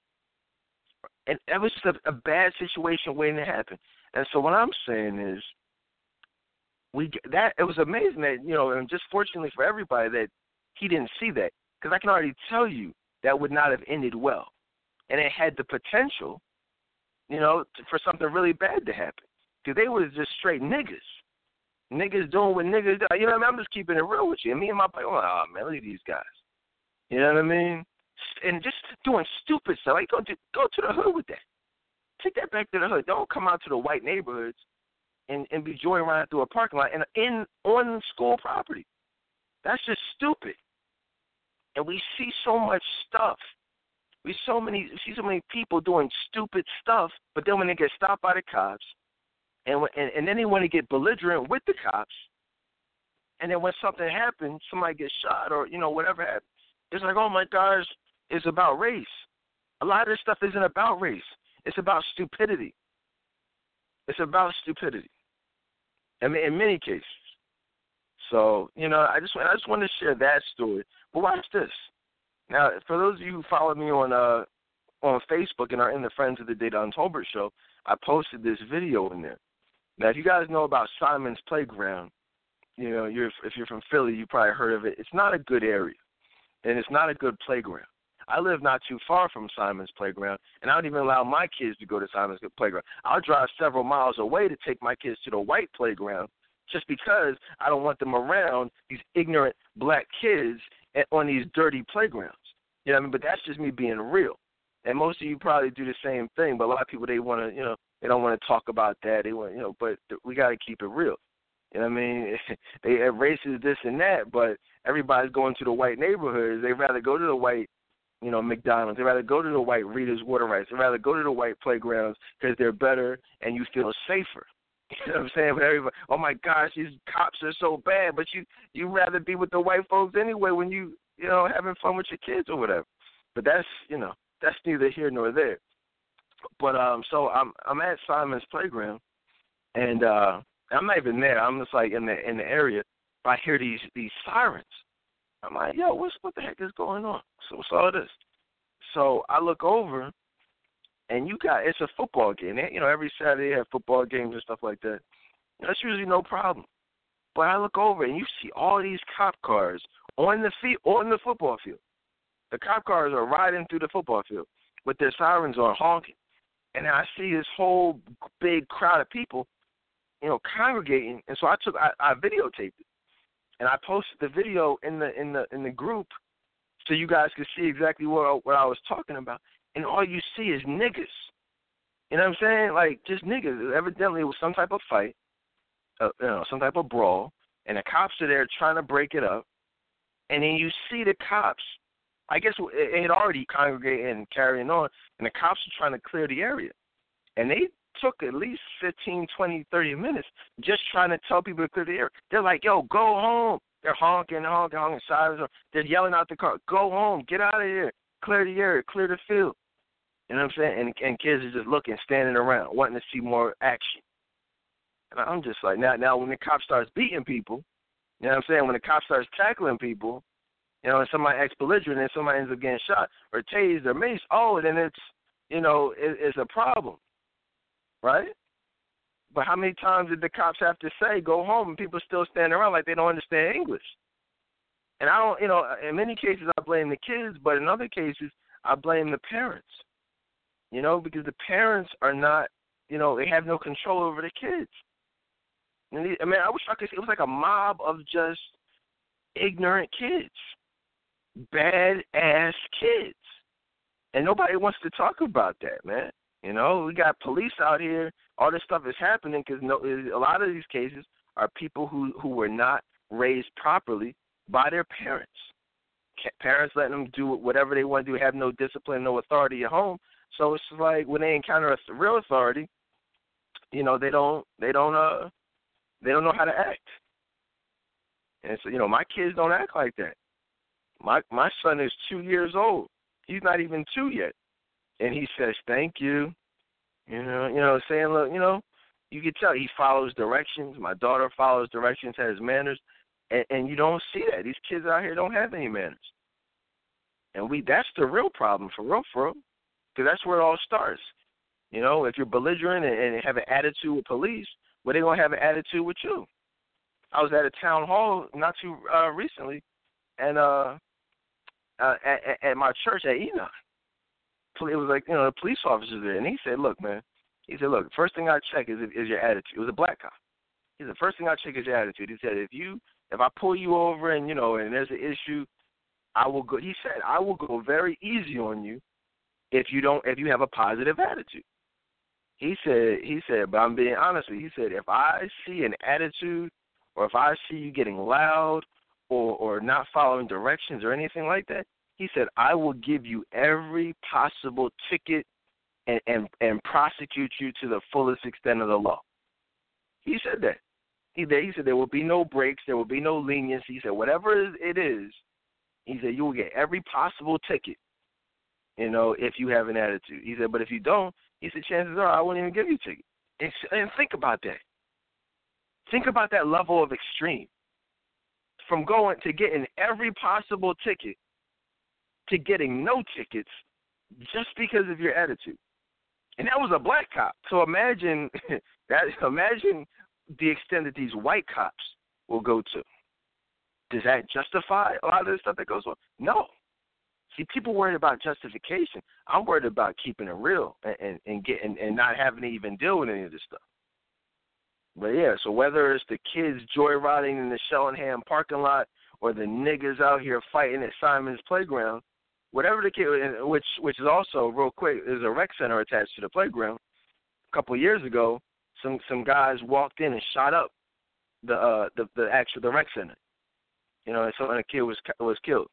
S6: And that was just a, a bad situation waiting to happen. And so what I'm saying is, we that it was amazing that, you know, and just fortunately for everybody that he didn't see that. Because I can already tell you that would not have ended well. And it had the potential, you know, to, for something really bad to happen. Because they were just straight niggas. Niggas doing what niggas do. You know what I mean? I'm just keeping it real with you. And me and my buddy, oh, oh man, look at these guys. You know what I mean? And just doing stupid stuff. Like, go to, go to the hood with that. Take that back to the hood. Don't come out to the white neighborhoods and, and be joyriding through a parking lot and in on school property. That's just stupid. And we see so much stuff. We so many we see so many people doing stupid stuff, but then when they get stopped by the cops, And, and and then they want to get belligerent with the cops, and then when something happens, somebody gets shot or, you know, whatever happens, it's like, oh, my gosh, it's about race. A lot of this stuff isn't about race. It's about stupidity. It's about stupidity, I mean, in many cases. So, you know, I just, I just wanted to share that story. But watch this. Now, for those of you who follow me on uh, on Facebook and are in the Friends of the Dedan Tolbert show, I posted this video in there. Now, if you guys know about Simon's Playground, you know, you're, if you're from Philly, you probably heard of it. It's not a good area, and it's not a good playground. I live not too far from Simon's Playground, and I don't even allow my kids to go to Simon's Playground. I'll drive several miles away to take my kids to the white playground just because I don't want them around these ignorant black kids on these dirty playgrounds. You know what I mean? But that's just me being real. And most of you probably do the same thing, but a lot of people, they want to, you know, they don't want to talk about that. They want, you know, but we got to keep it real. You know what I mean? They have races, this and that, but everybody's going to the white neighborhoods. They'd rather go to the white, you know, McDonald's. They'd rather go to the white Rita's Water Rights. They'd rather go to the white playgrounds because they're better and you feel safer. You know what I'm saying? But everybody, oh my gosh, these cops are so bad. But you you rather be with the white folks anyway when you you know having fun with your kids or whatever. But that's you know that's neither here nor there. But um, so I'm I'm at Simon's Playground, and uh, I'm not even there. I'm just like in the in the area. But I hear these these sirens. I'm like, yo, what's what the heck is going on? So what's all this? So I look over. And you got, it's a football game. You know, every Saturday they have football games and stuff like that. That's usually no problem. But I look over and you see all these cop cars on the field, on the football field. The cop cars are riding through the football field with their sirens on honking. And I see this whole big crowd of people, you know, congregating. And so I took, I, I videotaped it. And I posted the video in the in the in the group so you guys could see exactly what what I was talking about. And all you see is niggas. You know what I'm saying? Like, just niggas. Evidently, it was some type of fight, uh, you know, some type of brawl, and the cops are there trying to break it up. And then you see the cops. I guess it had already congregated and carrying on, and the cops are trying to clear the area. And they took at least fifteen, twenty, thirty minutes just trying to tell people to clear the area. They're like, yo, go home. They're honking, honking, honking, sirens. They're yelling out the car, go home, get out of here, clear the area, clear the field. You know what I'm saying? And, and kids are just looking, standing around, wanting to see more action. And I'm just like, now, now when the cop starts beating people, you know what I'm saying? When the cop starts tackling people, you know, and somebody acts belligerent and somebody ends up getting shot or tased or maced, oh, then it's, you know, it, it's a problem, right? But how many times did the cops have to say, go home, and people still stand around like they don't understand English? And I don't, you know, in many cases I blame the kids, but in other cases I blame the parents. You know, because the parents are not, you know, they have no control over the kids. And they, I mean, I wish I could see, it was like a mob of just ignorant kids, bad-ass kids. And nobody wants to talk about that, man. You know, we got police out here. All this stuff is happening because no, a lot of these cases are people who, who were not raised properly by their parents. Parents letting them do whatever they want to do, have no discipline, no authority at home. So it's like when they encounter a real authority, you know, they don't, they don't, uh, they don't know how to act. And so, you know, my kids don't act like that. My my son is two years old. He's not even two yet, and he says thank you. You know, you know, saying look, you know, you can tell he follows directions. My daughter follows directions, has manners, and, and you don't see that. These kids out here don't have any manners, and we that's the real problem for real, for real. Because that's where it all starts. You know, if you're belligerent and, and have an attitude with police, well, they're going to have an attitude with you. I was at a town hall not too uh, recently, and uh, uh, at, at my church at Enoch. It was like, you know, the police officers there, and he said, look, man, he said, look, first thing I check is is your attitude. It was a black cop. He said, first thing I check is your attitude. He said, if you, if I pull you over and, you know, and there's an issue, I will go, he said, I will go very easy on you if you don't, if you have a positive attitude. He said, he said, but I'm being honest with you. He said, if I see an attitude or if I see you getting loud or, or not following directions or anything like that, he said, I will give you every possible ticket and, and, and prosecute you to the fullest extent of the law. He said that. He, he said there will be no breaks, there will be no leniency. He said whatever it is, he said you will get every possible ticket, you know, if you have an attitude. He said, but if you don't, he said chances are I won't even give you a ticket. And, and think about that. Think about that level of extreme. From going to getting every possible ticket to getting no tickets just because of your attitude. And that was a black cop. So imagine that. Imagine the extent that these white cops will go to. Does that justify a lot of the stuff that goes on? No. See, people worried about justification. I'm worried about keeping it real and, and, and getting and not having to even deal with any of this stuff. But yeah, so whether it's the kids joyriding in the Shellingham parking lot or the niggas out here fighting at Simon's Playground, whatever the kid, which which is also real quick, there's a rec center attached to the playground. A couple of years ago, some some guys walked in and shot up the uh, the the actual the rec center. You know, and so and a kid was was killed.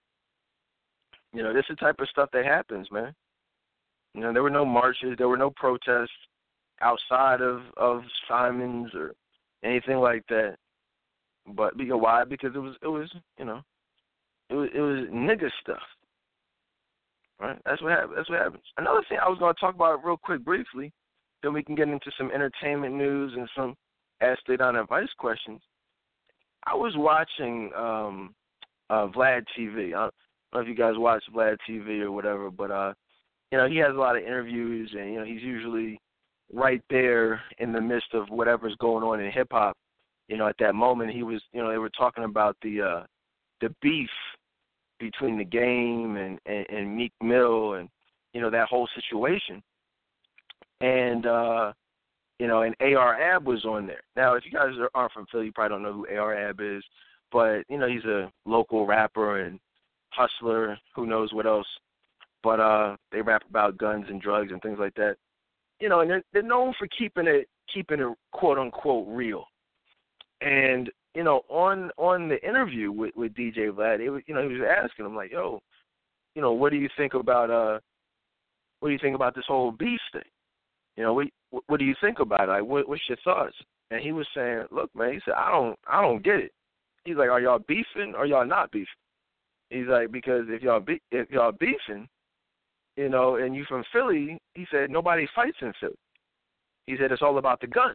S6: You know, this is the type of stuff that happens, man. You know, there were no marches, there were no protests. outside of, of Simons or anything like that. But because why? Because it was it was you know it was it was nigga stuff. Right? That's what happens. That's what happens. Another thing I was going to talk about real quick, briefly, then we can get into some entertainment news and some Ask Dedan Advice questions. I was watching um, uh, Vlad T V. I don't know if you guys watch Vlad T V or whatever, but uh, you know, he has a lot of interviews, and you know, he's usually right there in the midst of whatever's going on in hip hop. You know, at that moment, he was, you know, they were talking about the uh, the beef between the Game and, and, and Meek Mill, and you know, that whole situation. And uh, you know, and A R Ab was on there. Now, if you guys are, aren't from Philly, you probably don't know who A R Ab is, but you know, he's a local rapper and hustler. Who knows what else? But uh, they rap about guns and drugs and things like that. You know, and they're, they're known for keeping it, keeping it quote unquote real. And you know, on on the interview with, with D J Vlad, it was, you know, he was asking him like, "Yo, you know, what do you think about uh, what do you think about this whole beef thing? You know, what what do you think about it? Like, what, what's your thoughts?" And he was saying, "Look, man," he said, "I don't I don't get it." He's like, "Are y'all beefing or y'all not beefing?" He's like, "Because if y'all be, if y'all beefing, you know, and you from Philly," he said, "nobody fights in Philly." He said, "It's all about the guns."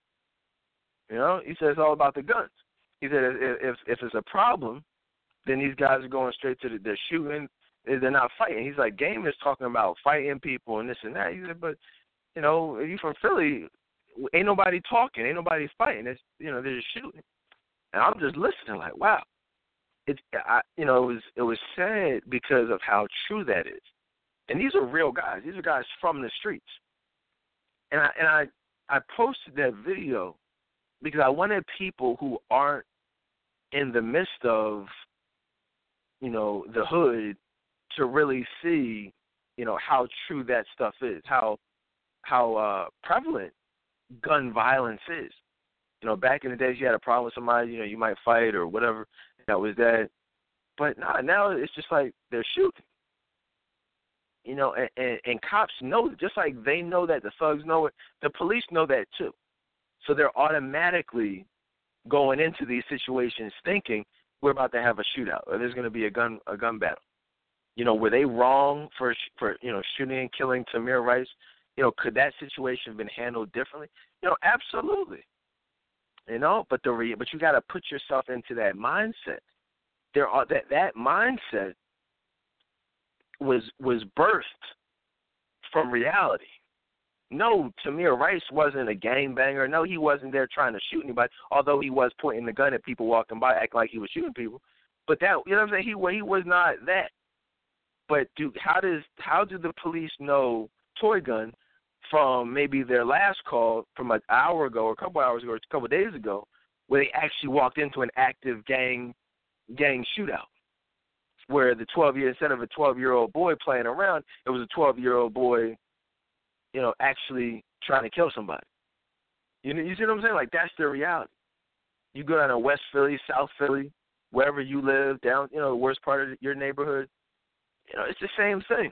S6: You know, he said, "It's all about the guns." He said, if if, if it's a problem, then these guys are going straight to the, they're shooting, they're not fighting. He's like, Game is talking about fighting people and this and that. He said, but, you know, if you from Philly, ain't nobody talking, ain't nobody fighting. It's, you know, they're just shooting. And I'm just listening like, wow. It, I, you know, it was it was sad because of how true that is. And these are real guys. These are guys from the streets. And I and I, I posted that video because I wanted people who aren't in the midst of, you know, the hood to really see, you know, how true that stuff is, how how uh, prevalent gun violence is. You know, back in the days, you had a problem with somebody, you know, you might fight or whatever. That was that. But nah, now it's just like they're shooting. You know, and, and, and cops know, just like they know that, the thugs know it, the police know that too. So they're automatically going into these situations thinking we're about to have a shootout or there's going to be a gun a gun battle. You know, were they wrong for for you know shooting and killing Tamir Rice? You know, could that situation have been handled differently? You know, absolutely. You know, but the re- but you got to put yourself into that mindset. There are that that mindset was was birthed from reality. No, Tamir Rice wasn't a gangbanger. No, he wasn't there trying to shoot anybody, although he was pointing the gun at people walking by, acting like he was shooting people. But that, you know what I'm saying? He he was not that. But do how does how do the police know Toy Gun from maybe their last call from an hour ago or a couple hours ago or a couple of days ago, where they actually walked into an active gang gang shootout, where the twelve year instead of a twelve year old boy playing around, it was a twelve year old boy, you know, actually trying to kill somebody. You know, you see what I'm saying? Like, that's the reality. You go down to West Philly, South Philly, wherever you live, down, you know, the worst part of your neighborhood, you know, it's the same thing.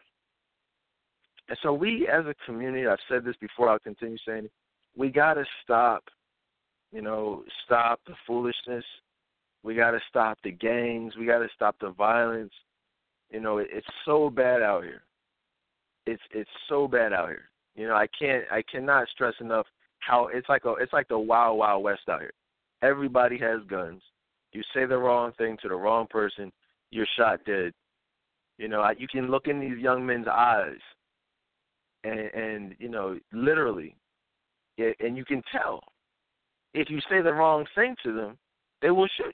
S6: And so we, as a community, I've said this before, I'll continue saying it, we got to stop, you know, stop the foolishness. We got to stop the gangs. We got to stop the violence. You know, it, it's so bad out here. It's it's so bad out here. You know, I can't I cannot stress enough how it's like a it's like the wild wild west out here. Everybody has guns. You say the wrong thing to the wrong person, you're shot dead. You know, you can look in these young men's eyes, and, and you know, literally, and you can tell if you say the wrong thing to them, they will shoot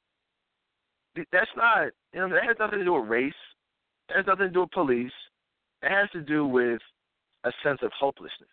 S6: you. That's not, you know, that has nothing to do with race. That has nothing to do with police. It has to do with a sense of hopelessness.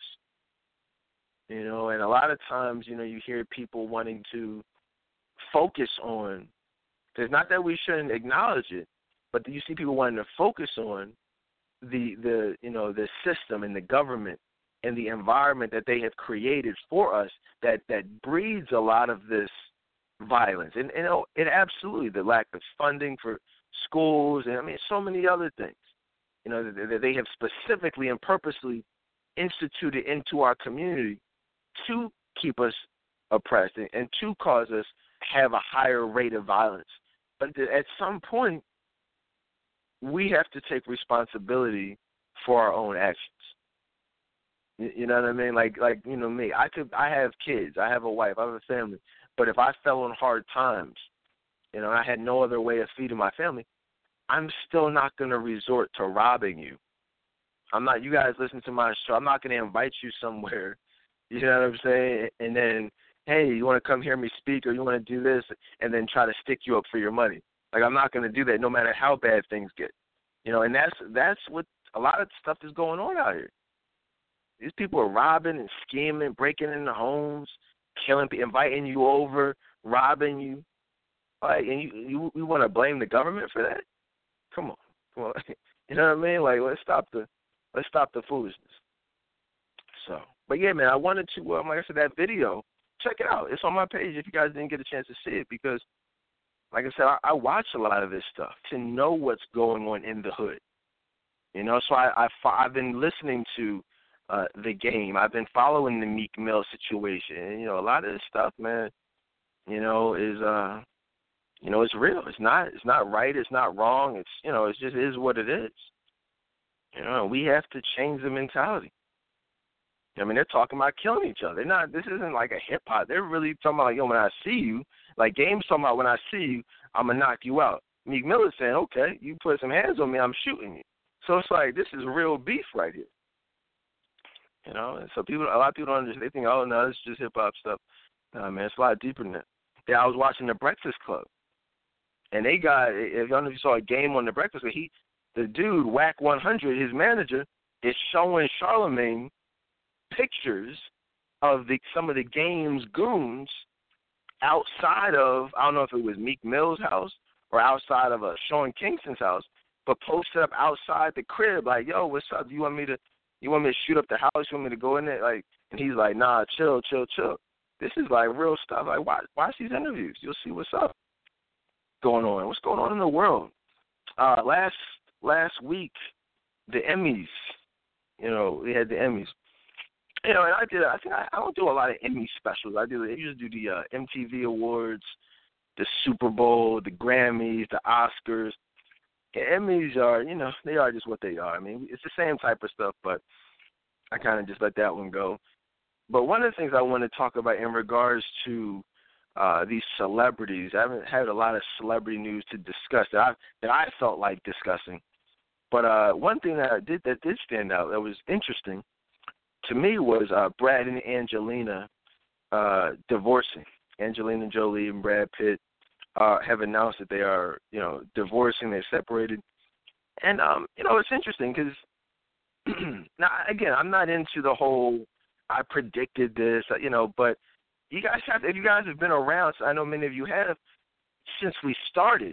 S6: You know, and a lot of times, you know, you hear people wanting to focus on, it's not that we shouldn't acknowledge it, but you see people wanting to focus on the, the you know, the system and the government and the environment that they have created for us that, that breeds a lot of this violence. And, and you know, it absolutely, the lack of funding for schools, and I mean, so many other things, you know, that they have specifically and purposely instituted into our community to keep us oppressed and, and to cause us have a higher rate of violence. But at some point, we have to take responsibility for our own actions. You, you know what I mean? Like, like you know me. I could. I have kids. I have a wife. I have a family. But if I fell on hard times, you know, I had no other way of feeding my family, I'm still not going to resort to robbing you. I'm not. You guys listen to my show. I'm not going to invite you somewhere. You know what I'm saying? And then, hey, you want to come hear me speak, or you want to do this, and then try to stick you up for your money. Like, I'm not going to do that, no matter how bad things get. You know, and that's that's what a lot of stuff is going on out here. These people are robbing and scheming, breaking into homes, killing people, inviting you over, robbing you. Like, and you you, you want to blame the government for that? Come on, come on. You know what I mean? Like, let's stop the let's stop the foolishness. So, but yeah, man, I wanted to, um, like I said, that video. Check it out. It's on my page if you guys didn't get a chance to see it, because, like I said, I, I watch a lot of this stuff to know what's going on in the hood. You know, so I, I I've been listening to uh, The Game. I've been following the Meek Mill situation. And, you know, a lot of this stuff, man, you know, is uh, you know, it's real. It's not it's not right. It's not wrong. It's, you know, it just is what it is. You know, we have to change the mentality. I mean, they're talking about killing each other. They're not. This isn't like a hip hop. They're really talking about, like, yo, when I see you, like Game's talking about, when I see you, I'm gonna knock you out. Meek Mill is saying, okay, you put some hands on me, I'm shooting you. So it's like, this is real beef right here. You know, and so people, a lot of people don't understand. They think, oh no, it's just hip hop stuff. No, man, it's a lot deeper than that. Yeah, I was watching The Breakfast Club, and they got, if you don't know if you saw a Game on The Breakfast Club, he, the dude, Whack one hundred, his manager, is showing Charlemagne pictures of the some of the Game's goons outside of, I don't know if it was Meek Mill's house or outside of a Sean Kingston's house, but posted up outside the crib, like, yo, what's up? Do you want me to you want me to shoot up the house? You want me to go in there? Like, and he's like, nah, chill, chill, chill. This is like real stuff. Like, watch, watch these interviews. You'll see what's up going on. What's going on in the world? Uh, last last week, the Emmys. You know, we had the Emmys. You know, and I did. I think I, I don't do a lot of Emmy specials. I do. I usually do the uh, M T V Awards, the Super Bowl, the Grammys, the Oscars. The Emmys are, you know, they are just what they are. I mean, it's the same type of stuff, but I kind of just let that one go. But one of the things I want to talk about in regards to uh, these celebrities, I haven't had a lot of celebrity news to discuss that I that I felt like discussing. But uh, one thing that I did that did stand out that was interesting to me was uh, Brad and Angelina uh, divorcing. Angelina Jolie and Brad Pitt uh, have announced that they are, you know, divorcing. They're separated. And, um, you know, it's interesting because, now, again, I'm not into the whole I predicted this, you know, but you guys have, if you guys have been around, so I know many of you have, since we started,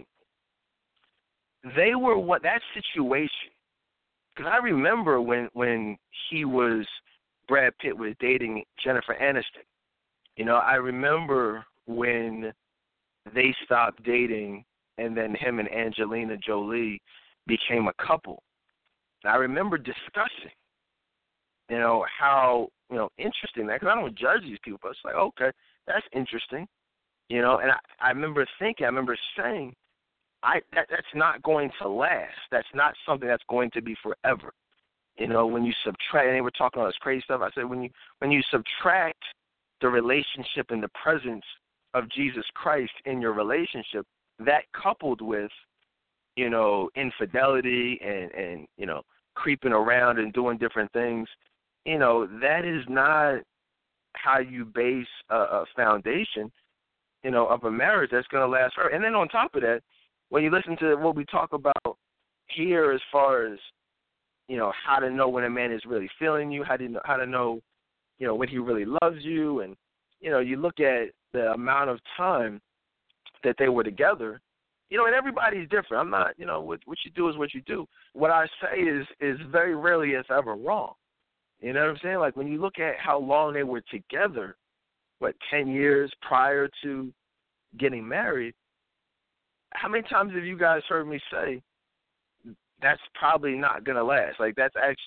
S6: they were what, that situation, because I remember when, when he was, Brad Pitt was dating Jennifer Aniston. You know, I remember when they stopped dating and then him and Angelina Jolie became a couple. And I remember discussing, you know, how, you know, interesting that, because I don't judge these people, but it's like, okay, that's interesting. You know, and I, I remember thinking, I remember saying, I that, that's not going to last. That's not something that's going to be forever. You know, when you subtract, and they were talking all this crazy stuff, I said when you when you subtract the relationship and the presence of Jesus Christ in your relationship, that coupled with, you know, infidelity and, and you know, creeping around and doing different things, you know, that is not how you base a, a foundation, you know, of a marriage that's going to last forever. And then on top of that, when you listen to what we talk about here as far as, you know, how to know when a man is really feeling you, how to know, how to know, you know, when he really loves you. And, you know, you look at the amount of time that they were together, you know, and everybody's different. I'm not, you know, what, what you do is what you do. What I say is is very rarely if ever wrong. You know what I'm saying? Like when you look at how long they were together, what, ten years prior to getting married, how many times have you guys heard me say, that's probably not going to last? Like, that's actually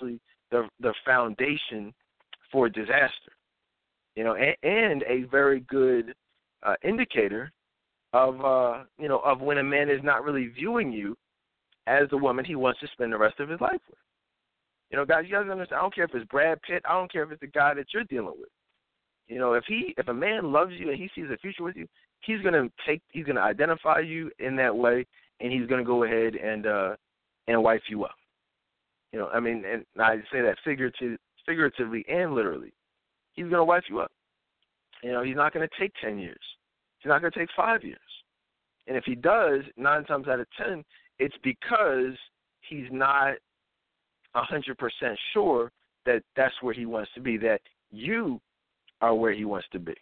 S6: the the foundation for disaster. You know, and, and a very good uh, indicator of uh, you know of when a man is not really viewing you as the woman he wants to spend the rest of his life with. You know, guys, you guys understand. I don't care if it's Brad Pitt. I don't care if it's the guy that you're dealing with. You know, if he if a man loves you and he sees a future with you, he's gonna take he's gonna identify you in that way, and he's gonna go ahead and uh, and wife you up. You know, I mean, and I say that figurative, figuratively and literally. He's gonna wife you up. You know, he's not gonna take ten years. He's not gonna take five years. And if he does, nine times out of ten, it's because he's not a hundred percent sure that that's where he wants to be. That you are where he wants to be.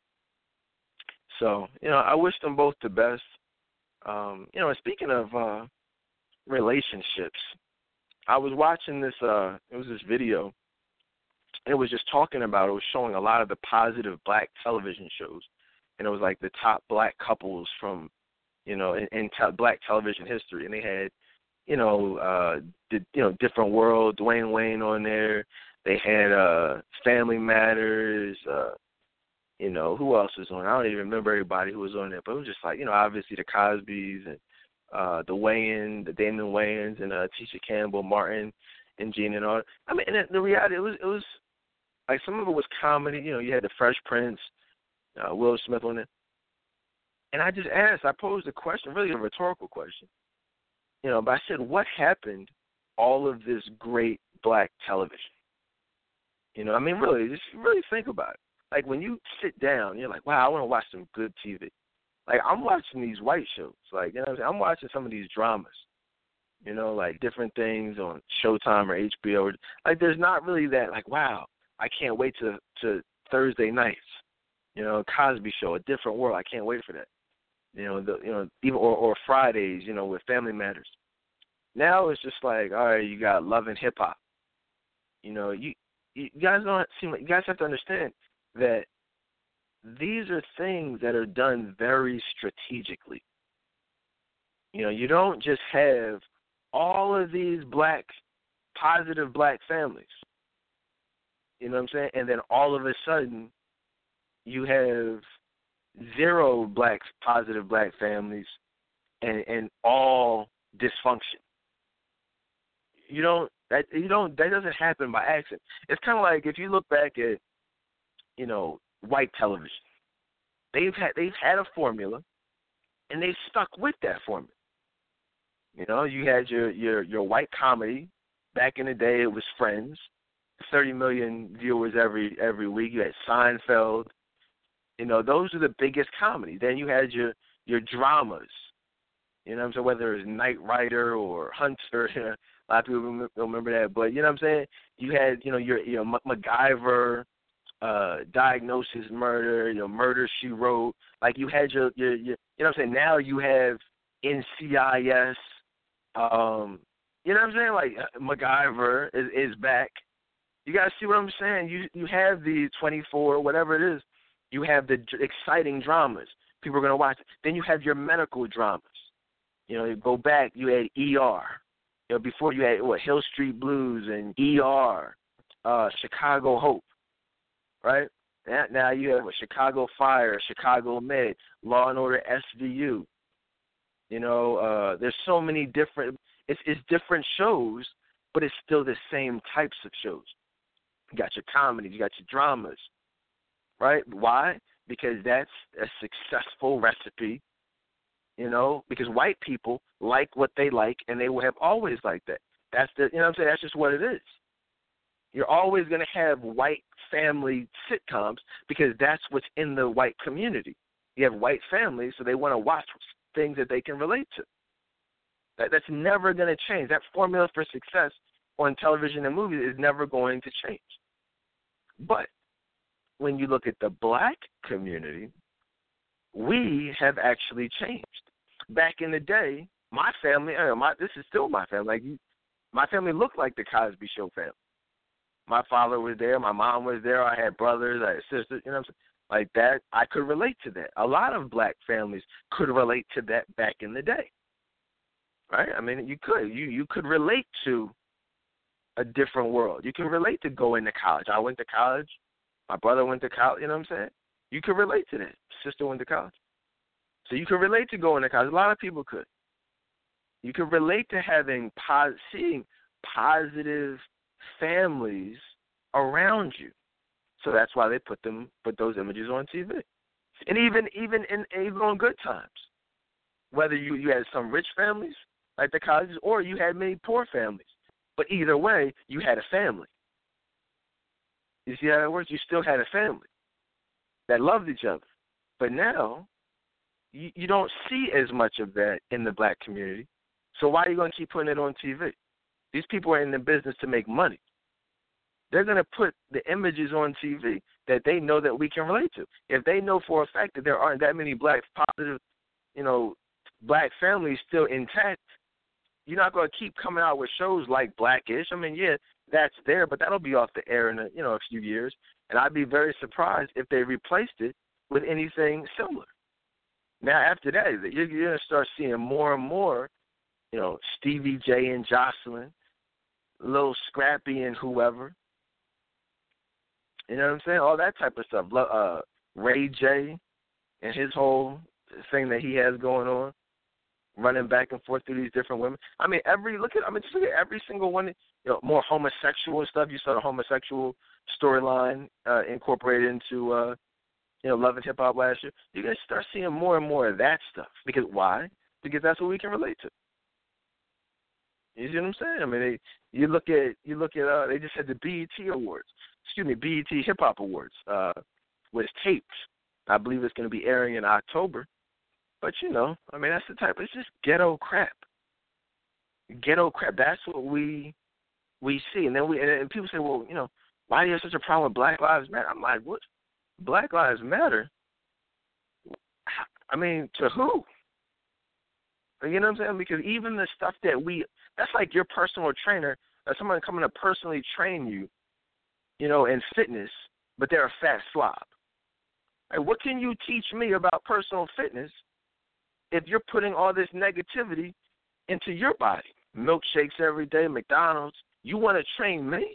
S6: So, you know, I wish them both the best. Um, you know, and speaking of uh, relationships, I was watching this, uh, it was this video, and it was just talking about, it was showing a lot of the positive black television shows, and it was like the top black couples from, you know, in, in te- black television history, and they had, you know, uh, the, you know, Different World, Dwayne Wayne on there. They had uh, Family Matters, uh, you know, who else was on? I don't even remember everybody who was on there, but it was just like, you know, obviously the Cosbys and uh, the Wayans, the Damon Wayans and uh, Tisha Campbell, Martin and Gene and all. I mean, and the reality, it was, it was like some of it was comedy. You know, you had the Fresh Prince, uh, Will Smith on it. And I just asked, I posed a question, really a rhetorical question. You know, but I said, what happened all of this great black television? You know, I mean, really, just really think about it. Like, when you sit down, you're like, wow, I want to watch some good T V. Like, I'm watching these white shows. Like, you know what I'm saying? I'm watching some of these dramas, you know, like different things on Showtime or H B O. Like, there's not really that, like, wow, I can't wait to, to Thursday nights. You know, Cosby Show, A Different World. I can't wait for that. You know, the, you know, even or, or Fridays, you know, with Family Matters. Now it's just like, all right, you got Love and Hip Hop. You know, you you guys don't seem like you guys have to understand that these are things that are done very strategically. You know, you don't just have all of these black, positive black families. You know what I'm saying? And then all of a sudden, you have zero black, positive black families and, and all dysfunction. You don't, that, you don't, that doesn't happen by accident. It's kind of like if you look back at, you know, white television. They've had they've had a formula, and they've stuck with that formula. You know, you had your, your, your white comedy. Back in the day, it was Friends, thirty million viewers every every week. You had Seinfeld. You know, those are the biggest comedies. Then you had your your dramas. You know what I'm saying? Whether it's Knight Rider or Hunter, a lot of people don't remember that. But you know what I'm saying? You had, you know, your your MacGyver, uh, Diagnosis Murder, you know, Murder, She Wrote. Like you had your, your, your you know what I'm saying? Now you have N C I S. Um, you know what I'm saying? Like MacGyver is, is back. You guys see what I'm saying? You you have the twenty-four, whatever it is. You have the exciting dramas. People are going to watch it. Then you have your medical dramas. You know, you go back, you had E R. You know, before you had, what, Hill Street Blues and E R, uh, Chicago Hope, right? Now, now you have what, Chicago Fire, Chicago Med, Law and Order S V U. You know, uh, there's so many different, it's, it's different shows, but it's still the same types of shows. You got your comedies, you got your dramas, right? Why? Because that's a successful recipe. You know, because white people like what they like, and they will have always liked that. That's the, you know what I'm saying? That's just what it is. You're always going to have white family sitcoms because that's what's in the white community. You have white families, so they want to watch things that they can relate to. That, that's never going to change. That formula for success on television and movies is never going to change. But when you look at the black community, we have actually changed. Back in the day, my family, uh, my this is still my family. Like you, my family looked like the Cosby Show family. My father was there, my mom was there, I had brothers, I had sisters, you know what I'm saying? Like that, I could relate to that. A lot of black families could relate to that back in the day. Right? I mean, you could. You you could relate to a different world. You can relate to going to college. I went to college. My brother went to college. You know what I'm saying? You can relate to that. Sister went to college. So you can relate to going to college. A lot of people could. You can relate to having pos- seeing positive families around you. So that's why they put them put those images on T V. And even even in even on good times. Whether you, you had some rich families like the colleges or you had many poor families. But either way, you had a family. You see how it works? You still had a family that loved each other. But now, you, you don't see as much of that in the black community. So why are you going to keep putting it on T V? These people are in the business to make money. They're going to put the images on T V that they know that we can relate to. If they know for a fact that there aren't that many black positive, you know, black families still intact, you're not going to keep coming out with shows like Blackish. I mean, yeah, that's there, but that'll be off the air in a, you know, a few years. And I'd be very surprised if they replaced it with anything similar. Now, after that, you're, you're going to start seeing more and more, you know, Stevie J and Jocelyn, Lil Scrappy and whoever. You know what I'm saying? All that type of stuff. Uh, Ray J and his whole thing that he has going on, running back and forth through these different women. I mean, every look at I mean, just look at every single one. You know, more homosexual stuff. You saw the homosexual storyline uh, incorporated into uh, you know Love and Hip Hop last year. You're gonna start seeing more and more of that stuff. Because why? Because that's what we can relate to. You see what I'm saying? I mean, they, you look at you look at uh, they just had the B E T Awards. Excuse me, B E T Hip Hop Awards uh, was taped. I believe it's going to be airing in October. But, you know, I mean, that's the type. It's just ghetto crap. Ghetto crap. That's what we we see. And then we and, and people say, well, you know, why do you have such a problem with Black Lives Matter? I'm like, what? Black Lives Matter? I mean, to who? You know what I'm saying? Because even the stuff that we, that's like your personal trainer, or someone coming to personally train you, you know, in fitness, but they're a fat slob. Like, what can you teach me about personal fitness if you're putting all this negativity into your body? Milkshakes every day, McDonald's. You want to train me?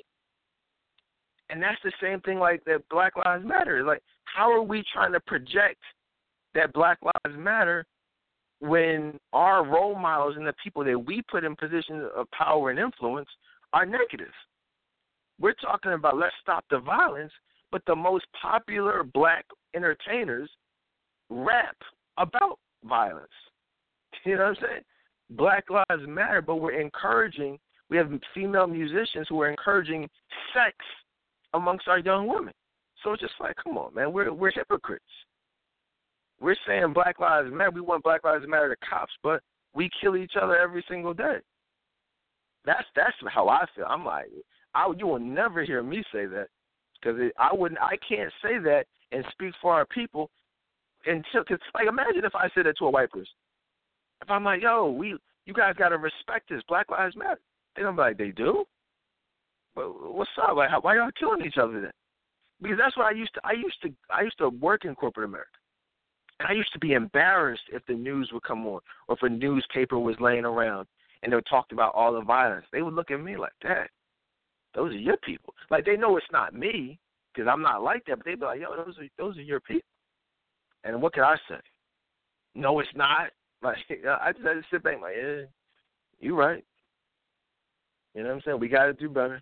S6: And that's the same thing like that Black Lives Matter. Like, how are we trying to project that Black Lives Matter when our role models and the people that we put in positions of power and influence are negative? We're talking about let's stop the violence, but the most popular black entertainers rap about violence. You know what I'm saying? Black Lives Matter, but we're encouraging, we have female musicians who are encouraging sex amongst our young women. So it's just like, come on, man, we're we're hypocrites. We're saying Black Lives Matter, we want Black Lives Matter to cops, but we kill each other every single day. That's that's how I feel. I'm like, I, you will never hear me say that because I wouldn't. I can't say that and speak for our people until. Cause like, imagine if I said that to a white person. If I'm like, yo, we, you guys got to respect this. Black Lives Matter. They're gonna be like, they do. But what's up? Like, how, why y'all killing each other then? Because that's what I used to. I used to. I used to work in corporate America. And I used to be embarrassed if the news would come on or if a newspaper was laying around and they talked about all the violence. They would look at me like, Dad, those are your people. Like, they know it's not me because I'm not like that, but they'd be like, yo, those are those are your people. And what can I say? No, it's not. Like, I just had to sit back like, yeah, you're right. You know what I'm saying? We got to do better.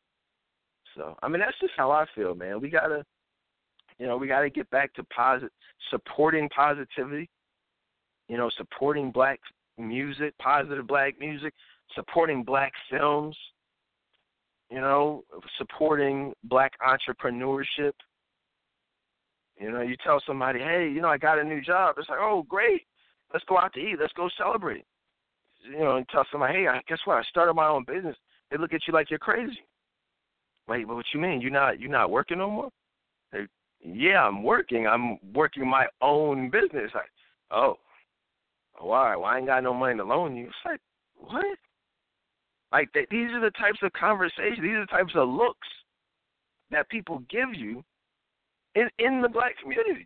S6: So, I mean, that's just how I feel, man. We got to, You know, we got to get back to posit- supporting positivity, you know, supporting black music, positive black music, supporting black films, you know, supporting black entrepreneurship. You know, you tell somebody, hey, you know, I got a new job. It's like, oh, great. Let's go out to eat. Let's go celebrate. You know, and tell somebody, hey, I, guess what? I started my own business. They look at you like you're crazy. Wait, but what you mean? You're not, you're not working no more? They, Yeah, I'm working. I'm working my own business. Like, oh, oh, all right. Well, I ain't got no money to loan you. It's like, what? Like, they, these are the types of conversations, these are the types of looks that people give you in, in the black community.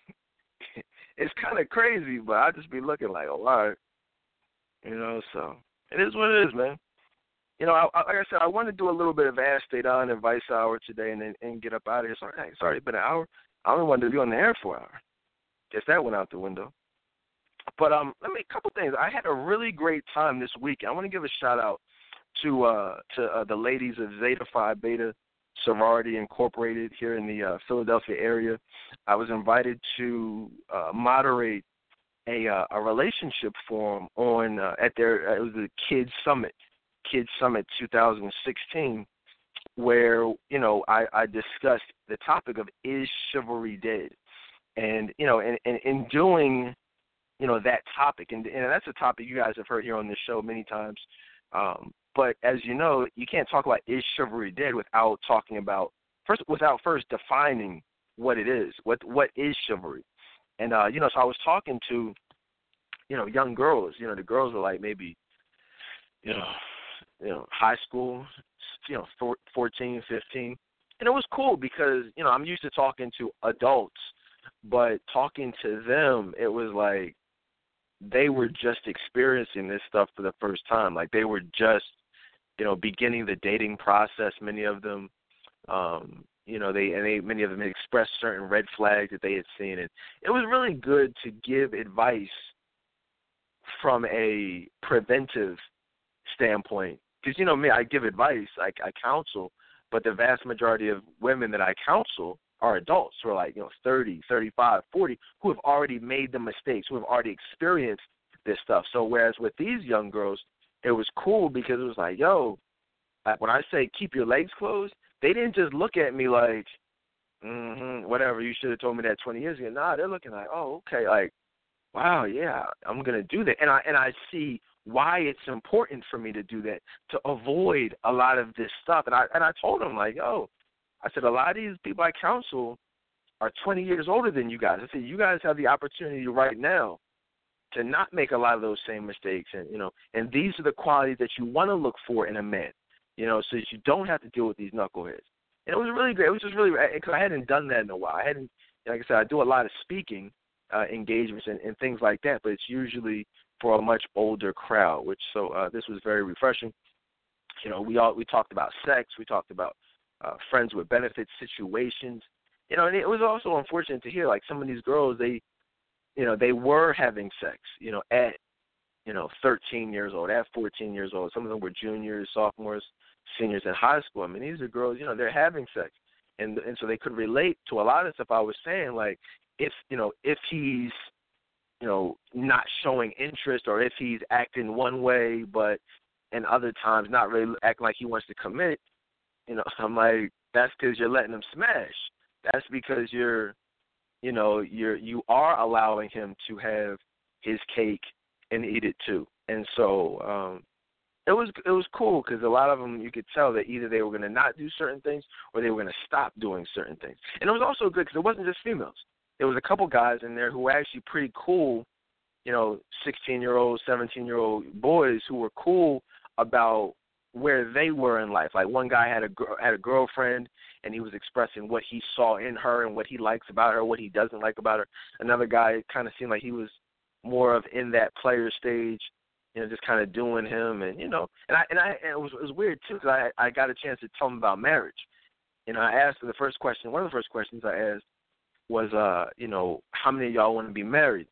S6: It's kind of crazy, but I just be looking like, oh, all right. You know, so it is what it is, man. you know, I, I, like I said, I want to do a little bit of Ask Dedan Advice Hour today and then and get up out of here. So, hey, it's already been an hour. I only wanted to be on the air for an hour. Guess that went out the window. But um, let me a couple things. I had a really great time this week. I want to give a shout out to uh, to uh, the ladies of Zeta Phi Beta Sorority Incorporated here in the uh, Philadelphia area. I was invited to uh, moderate a uh, a relationship forum on uh, at their uh, it was the Kids Summit, Kids Summit twenty sixteen, where you know I, I discussed the topic of is chivalry dead, and you know in, in, in doing you know that topic, and, and that's a topic you guys have heard here on this show many times. Um, but as you know, you can't talk about is chivalry dead without talking about first without first defining what it is. What what is chivalry? And uh, you know, so I was talking to you know young girls. You know, the girls were like maybe you know you know high school, you know fourteen, fifteen, and it was cool because you know I'm used to talking to adults, but talking to them, it was like they were just experiencing this stuff for the first time. Like they were just, you know, beginning the dating process. Many of them, um, you know, they and they many of them had expressed certain red flags that they had seen, and it was really good to give advice from a preventive standpoint. Because you know me, I give advice, I, I counsel, but the vast majority of women that I counsel are adults who are like, you know, thirty, thirty-five, forty, who have already made the mistakes, who have already experienced this stuff. So whereas with these young girls, it was cool because it was like, yo, when I say keep your legs closed, they didn't just look at me like, mm-hmm, whatever, you should have told me that twenty years ago. Nah, they're looking like, oh, okay, like, wow, yeah, I'm going to do that. And I and I see why it's important for me to do that, to avoid a lot of this stuff. And I and I told them, like, yo, I said, a lot of these people I counsel are twenty years older than you guys. I said, you guys have the opportunity right now to not make a lot of those same mistakes. And, you know, and these are the qualities that you want to look for in a man, you know, so that you don't have to deal with these knuckleheads. And it was really great. It was just really, because I hadn't done that in a while. I hadn't, like I said, I do a lot of speaking uh, engagements and, and things like that, but it's usually for a much older crowd, which, so uh, this was very refreshing. You know, we all, we talked about sex. We talked about Uh, friends with benefits situations, you know, and it was also unfortunate to hear like some of these girls, they, you know, they were having sex, you know, at, you know, thirteen years old, at fourteen years old. Some of them were juniors, sophomores, seniors in high school. I mean, these are girls, you know, they're having sex, and and so they could relate to a lot of stuff I was saying, like if, you know, if he's, you know, not showing interest, or if he's acting one way, but in other times not really acting like he wants to commit. You know, I'm like, that's because you're letting him smash. That's because you're, you know, you're you are allowing him to have his cake and eat it too. And so um, it was it was cool because a lot of them, you could tell that either they were going to not do certain things or they were going to stop doing certain things. And it was also good because it wasn't just females. There was a couple guys in there who were actually pretty cool, you know, sixteen-year-old, seventeen-year-old boys who were cool about where they were in life. Like one guy had a had a girlfriend, and he was expressing what he saw in her and what he likes about her, what he doesn't like about her. Another guy kind of seemed like he was more of in that player stage, you know, just kind of doing him, and you know, and I and I and it was it was weird too because I I got a chance to tell him about marriage. You know, I asked the first question. One of the first questions I asked was, uh, you know, how many of y'all want to be married?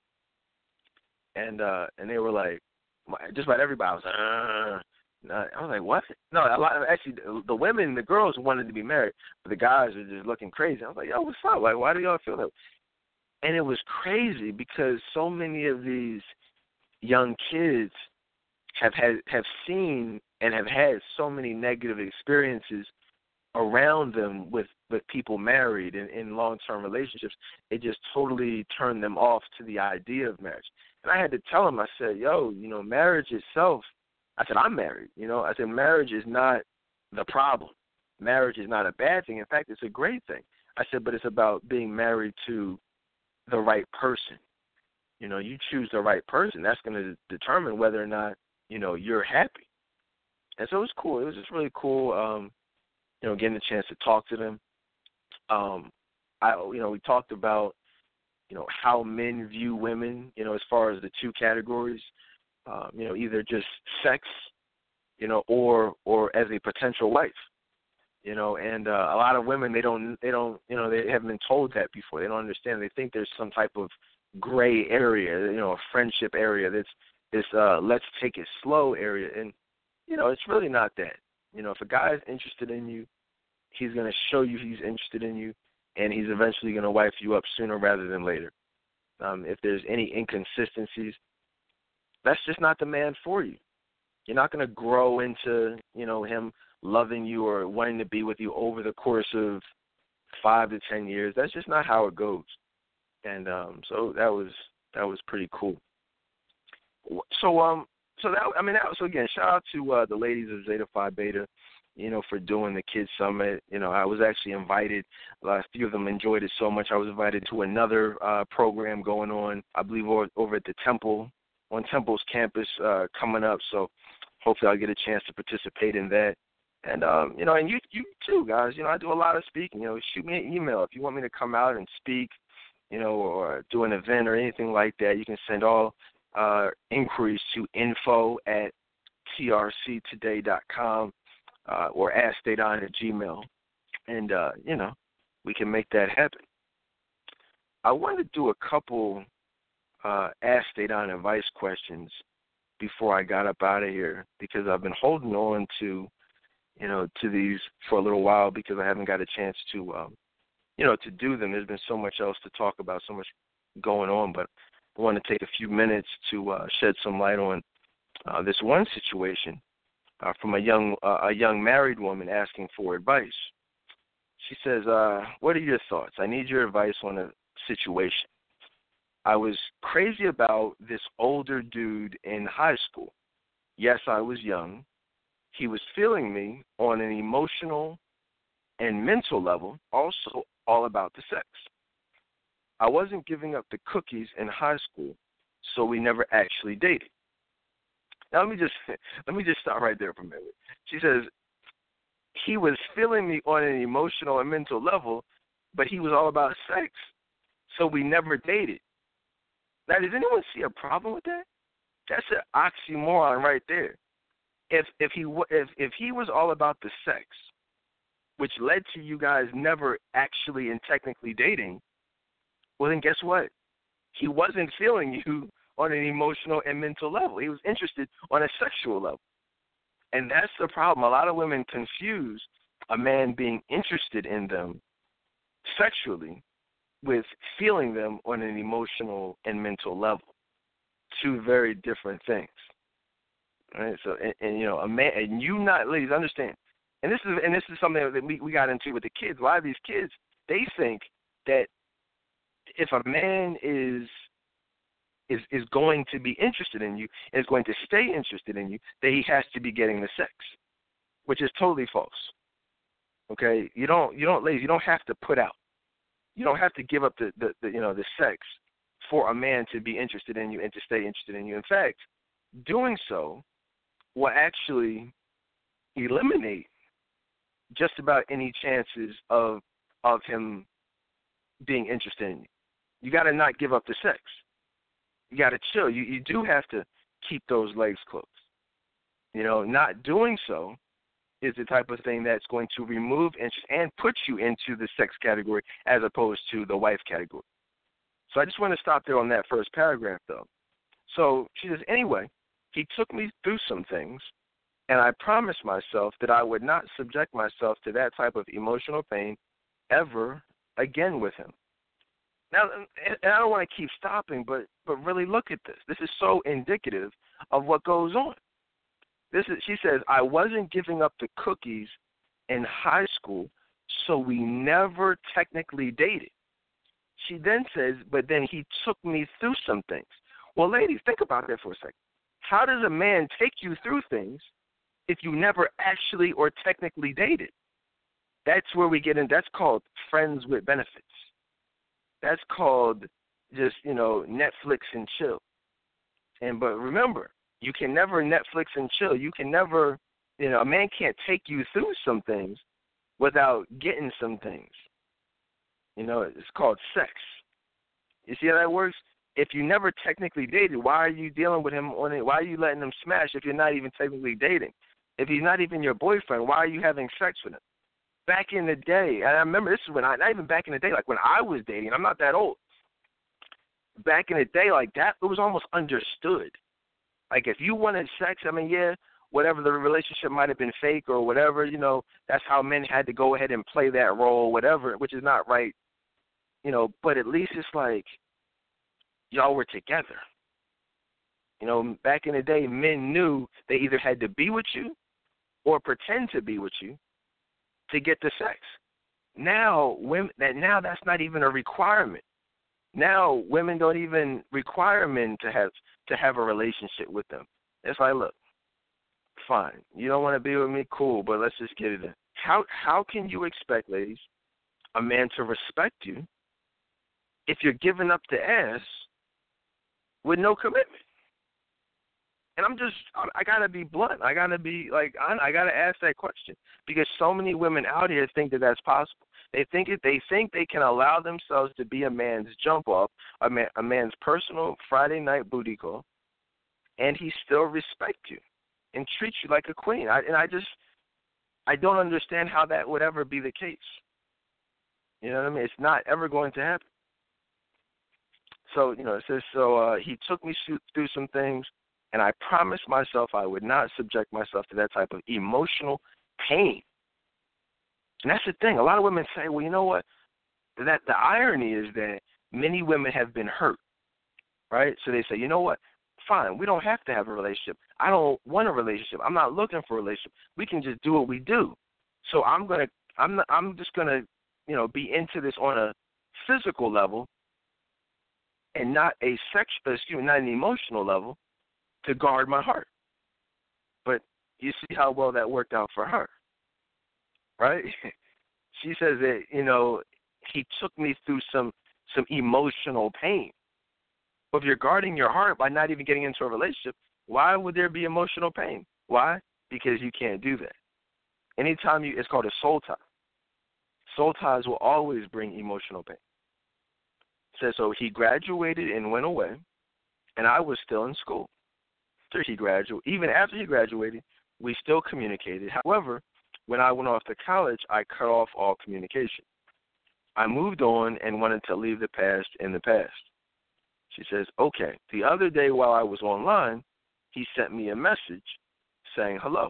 S6: And uh, and they were like, just about everybody. I was like, uh. I was like, what? No, a lot of, actually, the women, the girls wanted to be married, but the guys were just looking crazy. I was like, yo, what's up? Like, why do y'all feel that? And it was crazy because so many of these young kids have had have seen and have had so many negative experiences around them with, with people married and in long-term relationships. It just totally turned them off to the idea of marriage. And I had to tell them, I said, yo, you know, marriage itself, I said, I'm married. You know, I said, marriage is not the problem. Marriage is not a bad thing. In fact, it's a great thing. I said, but it's about being married to the right person. You know, you choose the right person. That's going to determine whether or not, you know, you're happy. And so it was cool. It was just really cool, um, you know, getting a chance to talk to them. Um, I, you know, we talked about, you know, how men view women, you know, as far as the two categories. Um, you know, either just sex you know, or or as a potential wife, you know. And uh, a lot of women, they don't they don't you know they haven't been told that before. They don't understand. They think there's some type of gray area, you know, a friendship area. That's this uh, let's take it slow area, and you know, it's really not that. You know, if a guy is interested in you, he's going to show you he's interested in you, and he's eventually going to wife you up sooner rather than later. Um, if there's any inconsistencies, that's just not the man for you. You're not going to grow into, you know, him loving you or wanting to be with you over the course of five to ten years. That's just not how it goes. And um, so that was that was pretty cool. So um, so that I mean, that was, so again, shout out to uh, the ladies of Zeta Phi Beta, you know, for doing the Kids Summit. You know, I was actually invited. Uh, a few of them enjoyed it so much. I was invited to another uh, program going on, I believe, over, over at the Temple, on Temple's campus uh, coming up. So hopefully I'll get a chance to participate in that. And, um, you know, and you, you too, guys. You know, I do a lot of speaking. You know, shoot me an email if you want me to come out and speak, you know, or do an event or anything like that. You can send all uh, inquiries to info at t r c today dot com. Uh, or ask Dedan at Gmail, and, uh, you know, we can make that happen. I wanted to do a couple uh, Ask Dedan advice questions before I got up out of here, because I've been holding on to, you know, to these for a little while because I haven't got a chance to, um, you know, to do them. There's been so much else to talk about, so much going on, but I want to take a few minutes to uh, shed some light on uh, this one situation. Uh, from a young uh, a young married woman asking for advice. She says, uh, what are your thoughts? I need your advice on a situation. I was crazy about this older dude in high school. Yes, I was young. He was feeling me on an emotional and mental level, also all about the sex. I wasn't giving up the cookies in high school, so we never actually dated. Now, let me just let me just stop right there for a minute. She says, he was feeling me on an emotional and mental level, but he was all about sex, so we never dated. Now, does anyone see a problem with that? That's an oxymoron right there. If if he if if he was all about the sex, which led to you guys never actually and technically dating, well, then guess what? He wasn't feeling you on an emotional and mental level. He was interested on a sexual level. And that's the problem. A lot of women confuse a man being interested in them sexually with feeling them on an emotional and mental level. Two very different things. All right? So, and, and you know, a man, and you not, ladies, understand. And this is, and this is something that we, we got into with the kids. A lot of these kids, they think that if a man is Is, is going to be interested in you and is going to stay interested in you, that he has to be getting the sex, which is totally false. Okay, you don't, you don't, ladies, you don't have to put out, you don't have to give up the, the, the, you know, the sex for a man to be interested in you and to stay interested in you. In fact, doing so will actually eliminate just about any chances of of him being interested in you. You got to not give up the sex. You got to chill. You you do have to keep those legs closed. You know, not doing so is the type of thing that's going to remove interest and put you into the sex category as opposed to the wife category. So I just want to stop there on that first paragraph, though. So she says, anyway, he took me through some things, and I promised myself that I would not subject myself to that type of emotional pain ever again with him. Now, and I don't want to keep stopping, but but really look at this. This is so indicative of what goes on. This is, she says, I wasn't giving up the cookies in high school, so we never technically dated. She then says, but then he took me through some things. Well, ladies, think about that for a second. How does a man take you through things if you never actually or technically dated? That's where we get in. That's called friends with benefits. That's called just, you know, Netflix and chill. And but remember, you can never Netflix and chill. You can never, you know, a man can't take you through some things without getting some things. You know, it's called sex. You see how that works? If you never technically dated, why are you dealing with him on it? Why are you letting him smash if you're not even technically dating? If he's not even your boyfriend, why are you having sex with him? Back in the day, and I remember this is when I, not even back in the day, like when I was dating, I'm not that old. Back in the day, like that, it was almost understood. Like if you wanted sex, I mean, yeah, whatever, the relationship might have been fake or whatever, you know, that's how men had to go ahead and play that role, whatever, which is not right, you know, but at least it's like y'all were together. You know, back in the day, men knew they either had to be with you or pretend to be with you to get the sex. Now, women, that now that's not even a requirement. Now, women don't even require men to have to have a relationship with them. It's like, look, fine, you don't want to be with me, cool, but let's just get it in. How how can you expect, ladies, a man to respect you if you're giving up the ass with no commitment? And I'm just, I got to be blunt. I got to be, like, I, I got to ask that question because so many women out here think that that's possible. They think it, they think they can allow themselves to be a man's jump off, a, man, a man's personal Friday night booty call, and he still respect you and treat you like a queen. I, and I just, I don't understand how that would ever be the case. You know what I mean? It's not ever going to happen. So, you know, it says, so uh, he took me through some things, and I promised myself I would not subject myself to that type of emotional pain. And that's the thing. A lot of women say, well, you know what? That the irony is that many women have been hurt, right? So they say, you know what? Fine, we don't have to have a relationship. I don't want a relationship. I'm not looking for a relationship. We can just do what we do. So I'm gonna, I'm, not, I'm just gonna, you know, be into this on a physical level, and not a sex, excuse me, not an emotional level, to guard my heart. But you see how well that worked out for her, right? She says that, you know, he took me through some some emotional pain. But if you're guarding your heart by not even getting into a relationship, why would there be emotional pain? Why? Because you can't do that. Anytime you, it's called a soul tie. Soul ties will always bring emotional pain. It says, so he graduated and went away, and I was still in school. After he graduated, even after he graduated, we still communicated. However, when I went off to college, I cut off all communication. I moved on and wanted to leave the past in the past. She says, okay. The other day while I was online, he sent me a message saying hello.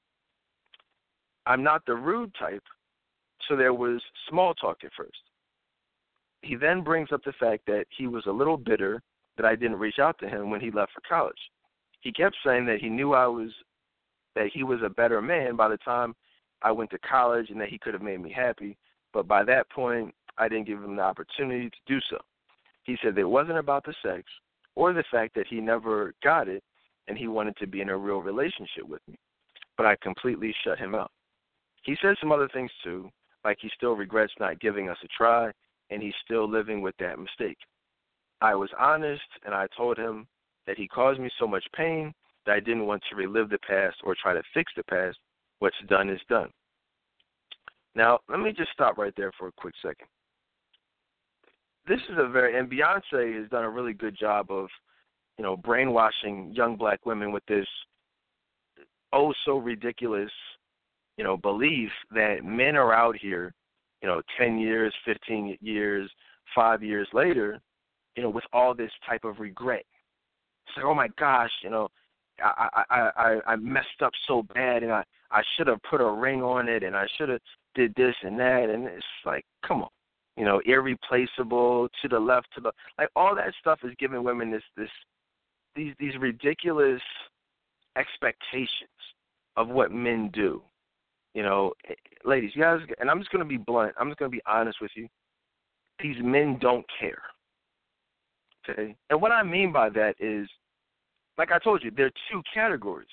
S6: I'm not the rude type, so there was small talk at first. He then brings up the fact that he was a little bitter that I didn't reach out to him when he left for college. He kept saying that he knew I was, that he was a better man by the time I went to college and that he could have made me happy, but by that point, I didn't give him the opportunity to do so. He said that it wasn't about the sex or the fact that he never got it and he wanted to be in a real relationship with me, but I completely shut him out. He said some other things too, like he still regrets not giving us a try and he's still living with that mistake. I was honest and I told him that he caused me so much pain that I didn't want to relive the past or try to fix the past. What's done is done. Now, let me just stop right there for a quick second. This is a very, and Beyonce has done a really good job of, you know, brainwashing young black women with this oh so ridiculous, you know, belief that men are out here, you know, ten years, fifteen years, five years later, you know, with all this type of regret. It's like, oh my gosh, you know, I I I, I messed up so bad, and I, I should have put a ring on it, and I should have did this and that, and it's like, come on, you know, irreplaceable, to the left, to the, like all that stuff is giving women this this these these ridiculous expectations of what men do. You know, ladies, you guys, and I'm just going to be blunt. I'm just going to be honest with you. These men don't care. Okay? And what I mean by that is, like I told you, there are two categories.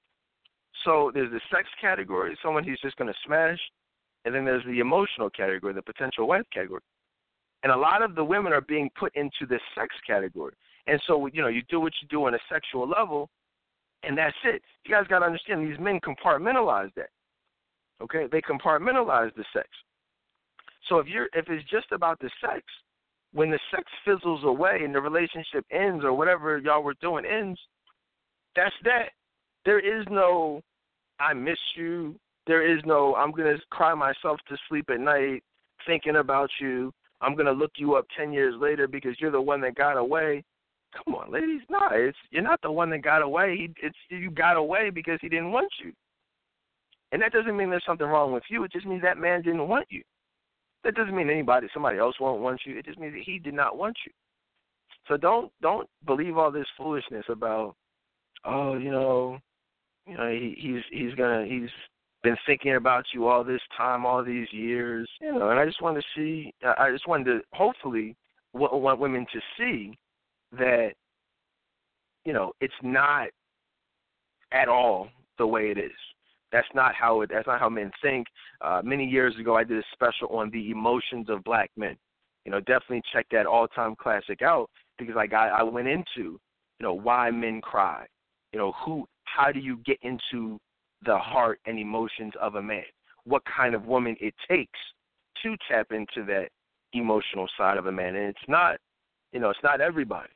S6: So there's the sex category, someone who's just going to smash, and then there's the emotional category, the potential wife category. And a lot of the women are being put into the sex category. And so, you know, you do what you do on a sexual level, and that's it. You guys got to understand, these men compartmentalize that. Okay? They compartmentalize the sex. So if you're if it's just about the sex, when the sex fizzles away and the relationship ends or whatever y'all were doing ends, that's that. There is no I miss you. There is no, I'm going to cry myself to sleep at night thinking about you. I'm going to look you up ten years later because you're the one that got away. Come on, ladies. No, it's, you're not the one that got away. He, it's You got away because he didn't want you. And that doesn't mean there's something wrong with you. It just means that man didn't want you. That doesn't mean anybody, somebody else won't want you. It just means that he did not want you. So don't don't believe all this foolishness about, oh, you know, you know, he, he's he's gonna he's been thinking about you all this time, all these years, you know. And I just wanted to see, I just wanted to hopefully want women to see that, you know, it's not at all the way it is. That's not how it. That's not how men think. Uh, many years ago, I did a special on the emotions of black men. You know, definitely check that all-time classic out because I got. I went into, you know, why men cry. You know, who. How do you get into the heart and emotions of a man? What kind of woman it takes to tap into that emotional side of a man, and it's not. You know, it's not everybody.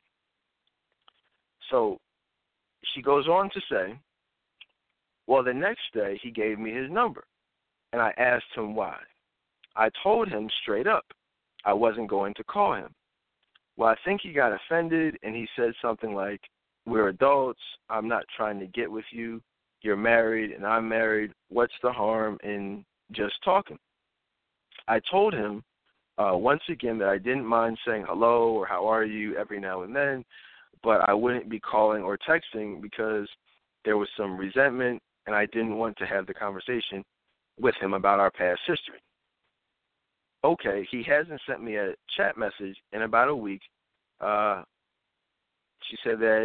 S6: So, she goes on to say. Well, the next day, he gave me his number, and I asked him why. I told him straight up I wasn't going to call him. Well, I think he got offended, and he said something like, we're adults. I'm not trying to get with you. You're married, and I'm married. What's the harm in just talking? I told him uh, once again that I didn't mind saying hello or how are you every now and then, but I wouldn't be calling or texting because there was some resentment, and I didn't want to have the conversation with him about our past history. Okay, he hasn't sent me a chat message in about a week. Uh, she said that,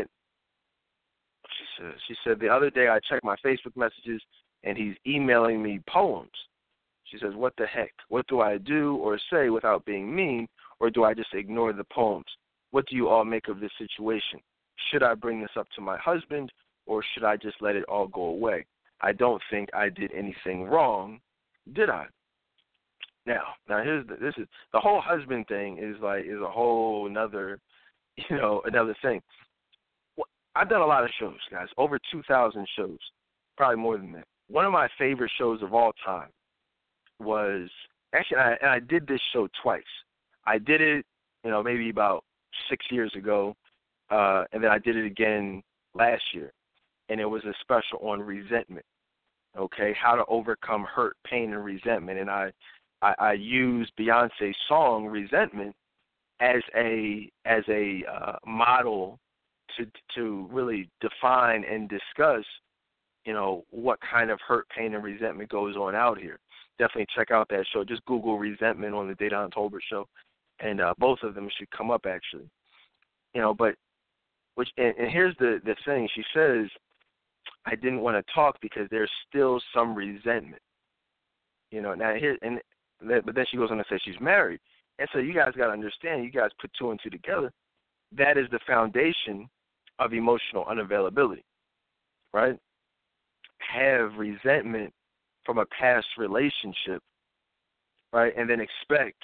S6: she said, she said the other day I checked my Facebook messages, and he's emailing me poems. She says, what the heck? What do I do or say without being mean, or do I just ignore the poems? What do you all make of this situation? Should I bring this up to my husband, or should I just let it all go away? I don't think I did anything wrong, did I? Now, now here's the, this is the whole husband thing is like is a whole another, you know, another thing. Well, I've done a lot of shows, guys, over two thousand shows, probably more than that. One of my favorite shows of all time was actually, I, and I did this show twice. I did it, you know, maybe about six years ago, uh, and then I did it again last year. And it was a special on resentment, okay, how to overcome hurt, pain, and resentment. And I, I, I used Beyonce's song "Resentment" as a as a uh, model to to really define and discuss, you know, what kind of hurt, pain, and resentment goes on out here. Definitely check out that show. Just Google "resentment" on the Dedan Tolbert show, and uh, both of them should come up actually. You know, but which and, and here's the the thing. She says, I didn't want to talk because there's still some resentment. You know, now here, and but then she goes on to say she's married. And so you guys got to understand, you guys put two and two together, that is the foundation of emotional unavailability, right? Have resentment from a past relationship, right, and then expect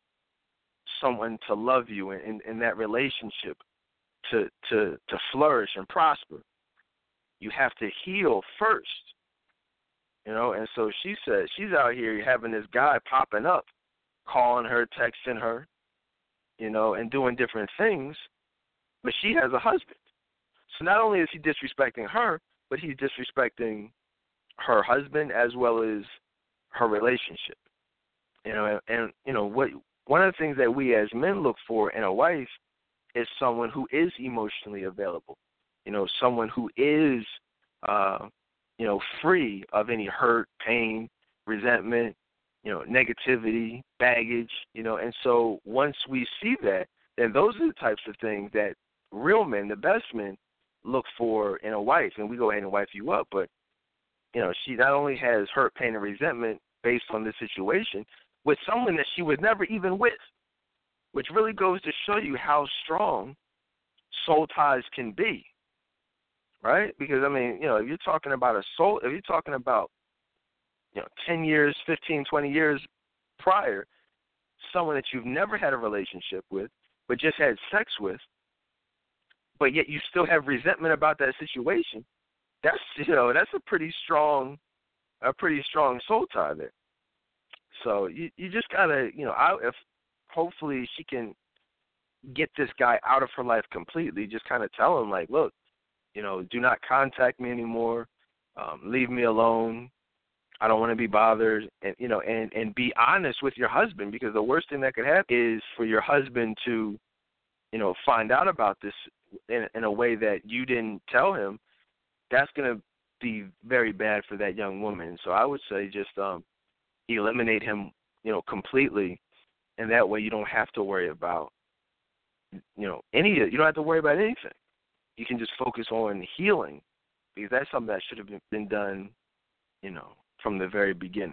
S6: someone to love you and in that relationship to, to, to flourish and prosper. You have to heal first, you know. And so she said she's out here having this guy popping up, calling her, texting her, you know, and doing different things, but she has a husband. So not only is he disrespecting her, but he's disrespecting her husband as well as her relationship. You know, and, and you know what? One of the things that we as men look for in a wife is someone who is emotionally available. You know, someone who is, uh, you know, free of any hurt, pain, resentment, you know, negativity, baggage, you know. And so once we see that, then those are the types of things that real men, the best men, look for in a wife. And we go ahead and wife you up. But, you know, she not only has hurt, pain, and resentment based on this situation with someone that she was never even with, which really goes to show you how strong soul ties can be. Right? Because, I mean, you know, if you're talking about a soul, if you're talking about, you know, ten years, fifteen, twenty years prior, someone that you've never had a relationship with, but just had sex with, but yet you still have resentment about that situation, that's you know that's a pretty strong, a pretty strong soul tie there. So you you just gotta you know I if hopefully she can get this guy out of her life completely. Just kind of tell him like, look, you know, do not contact me anymore. Um, leave me alone. I don't want to be bothered, and you know, and, and be honest with your husband, because the worst thing that could happen is for your husband to, you know, find out about this in, in a way that you didn't tell him. That's going to be very bad for that young woman. So I would say just um, eliminate him, you know, completely, and that way you don't have to worry about, you know, any. You don't have to worry about anything. You can just focus on healing, because that's something that should have been, been done, you know, from the very beginning.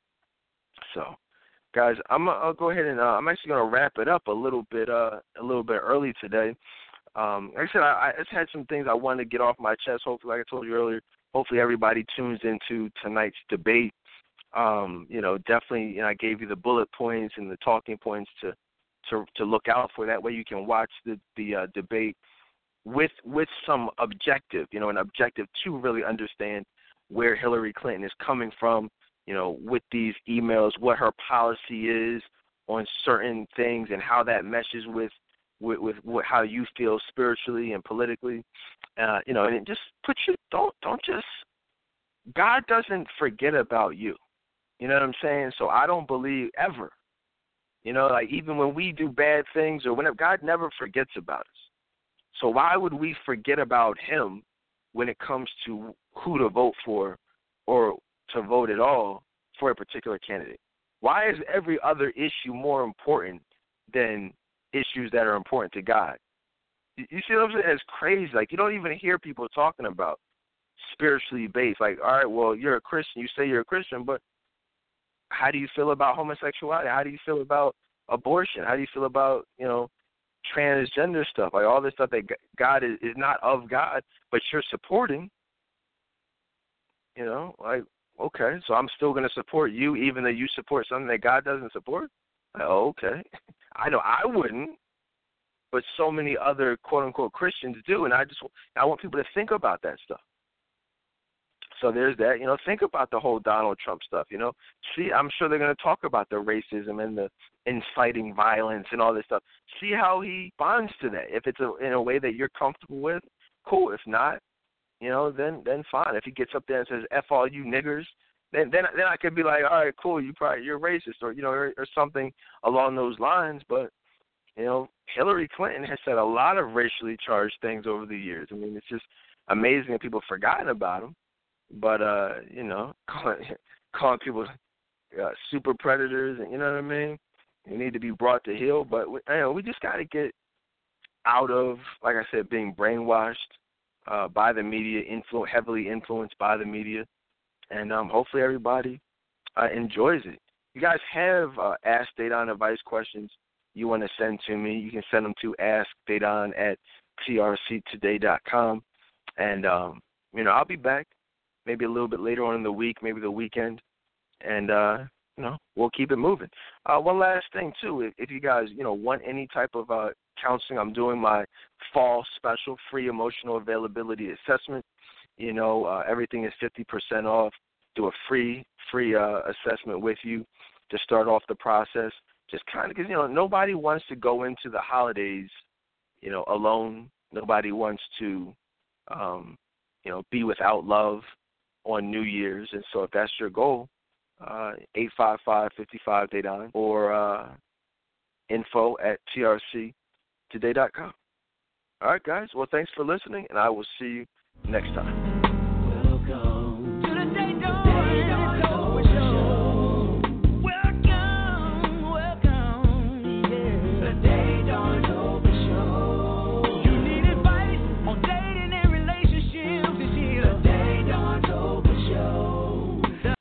S6: So, guys, I'm I'll go ahead and uh, I'm actually going to wrap it up a little bit uh, a little bit early today. Um, like I said, I, I just had some things I wanted to get off my chest. Hopefully, like I told you earlier, hopefully everybody tunes into tonight's debate. Um, you know, definitely, you know, I gave you the bullet points and the talking points to to to look out for. That way, you can watch the the uh, debate with with some objective, you know, an objective to really understand where Hillary Clinton is coming from, you know, with these emails, what her policy is on certain things, and how that meshes with with, with what, how you feel spiritually and politically, uh, you know, and it just put you don't don't just God doesn't forget about you, you know what I'm saying? So I don't believe ever, you know, like even when we do bad things or whenever, God never forgets about us. So why would we forget about Him when it comes to who to vote for or to vote at all for a particular candidate? Why is every other issue more important than issues that are important to God? You see what I'm saying? It's crazy. Like, you don't even hear people talking about spiritually based. Like, all right, well, you're a Christian. You say you're a Christian, but how do you feel about homosexuality? How do you feel about abortion? How do you feel about, you know, transgender stuff, like all this stuff that God is, is not of God, but you're supporting, you know, like, okay, so I'm still going to support you even though you support something that God doesn't support? Like, oh, okay. I know I wouldn't, but so many other quote-unquote Christians do, and I just I want people to think about that stuff. So there's that, you know, think about the whole Donald Trump stuff, you know. See, I'm sure they're going to talk about the racism and the inciting violence and all this stuff. See how he responds to that. If it's a, in a way that you're comfortable with, cool. If not, you know, then then fine. If he gets up there and says "F all you niggers," then then then I could be like, all right, cool, you probably you're racist, or you know, or, or something along those lines. But you know, Hillary Clinton has said a lot of racially charged things over the years. I mean, it's just amazing that people have forgotten about them. But, uh, you know, calling, calling people uh, super predators, and you know what I mean? They need to be brought to heel. But, we, you know, we just got to get out of, like I said, being brainwashed uh, by the media, influ- heavily influenced by the media. And um, hopefully everybody uh, enjoys it. You guys have uh, Ask Dedan Advice questions you want to send to me. You can send them to ask dedan at t r c today dot com. And, um, you know, I'll be back. Maybe a little bit later on in the week, maybe the weekend, and, uh, you know, we'll keep it moving. Uh, one last thing, too, if, if you guys, you know, want any type of uh, counseling, I'm doing my fall special free emotional availability assessment. You know, uh, everything is fifty percent off. Do a free, free uh, assessment with you to start off the process. Just kind of because, you know, nobody wants to go into the holidays, you know, alone. Nobody wants to, um, you know, be without love on New Year's. And so if that's your goal, uh, eight five five, five five, Dedan or uh, info at t r c today dot com. All right, guys. Well, thanks for listening, and I will see you next time.
S5: Welcome to the Dedan Tolbert Show. Welcome, welcome, yeah. The Dedan Tolbert Show. You need advice on dating and relationships. This is the Dedan Tolbert Show.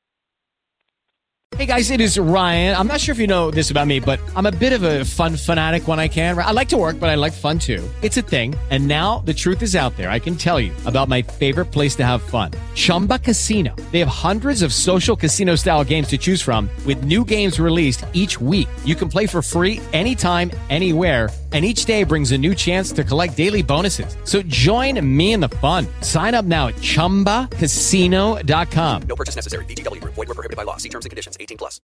S7: Hey guys, it is Ryan. I'm not sure if you know this about me, but I'm a bit of a fun fanatic when I can. I like to work, but I like fun too. It's a thing. And now the truth is out there. I can tell you about my favorite place to have fun. Chumba Casino. They have hundreds of social casino style games to choose from with new games released each week. You can play for free anytime, anywhere, And each day brings a new chance to collect daily bonuses. So join me in the fun. Sign up now at chumba casino dot com.
S8: No purchase necessary. V G W Group. Void where prohibited by law. See terms and conditions. eighteen plus.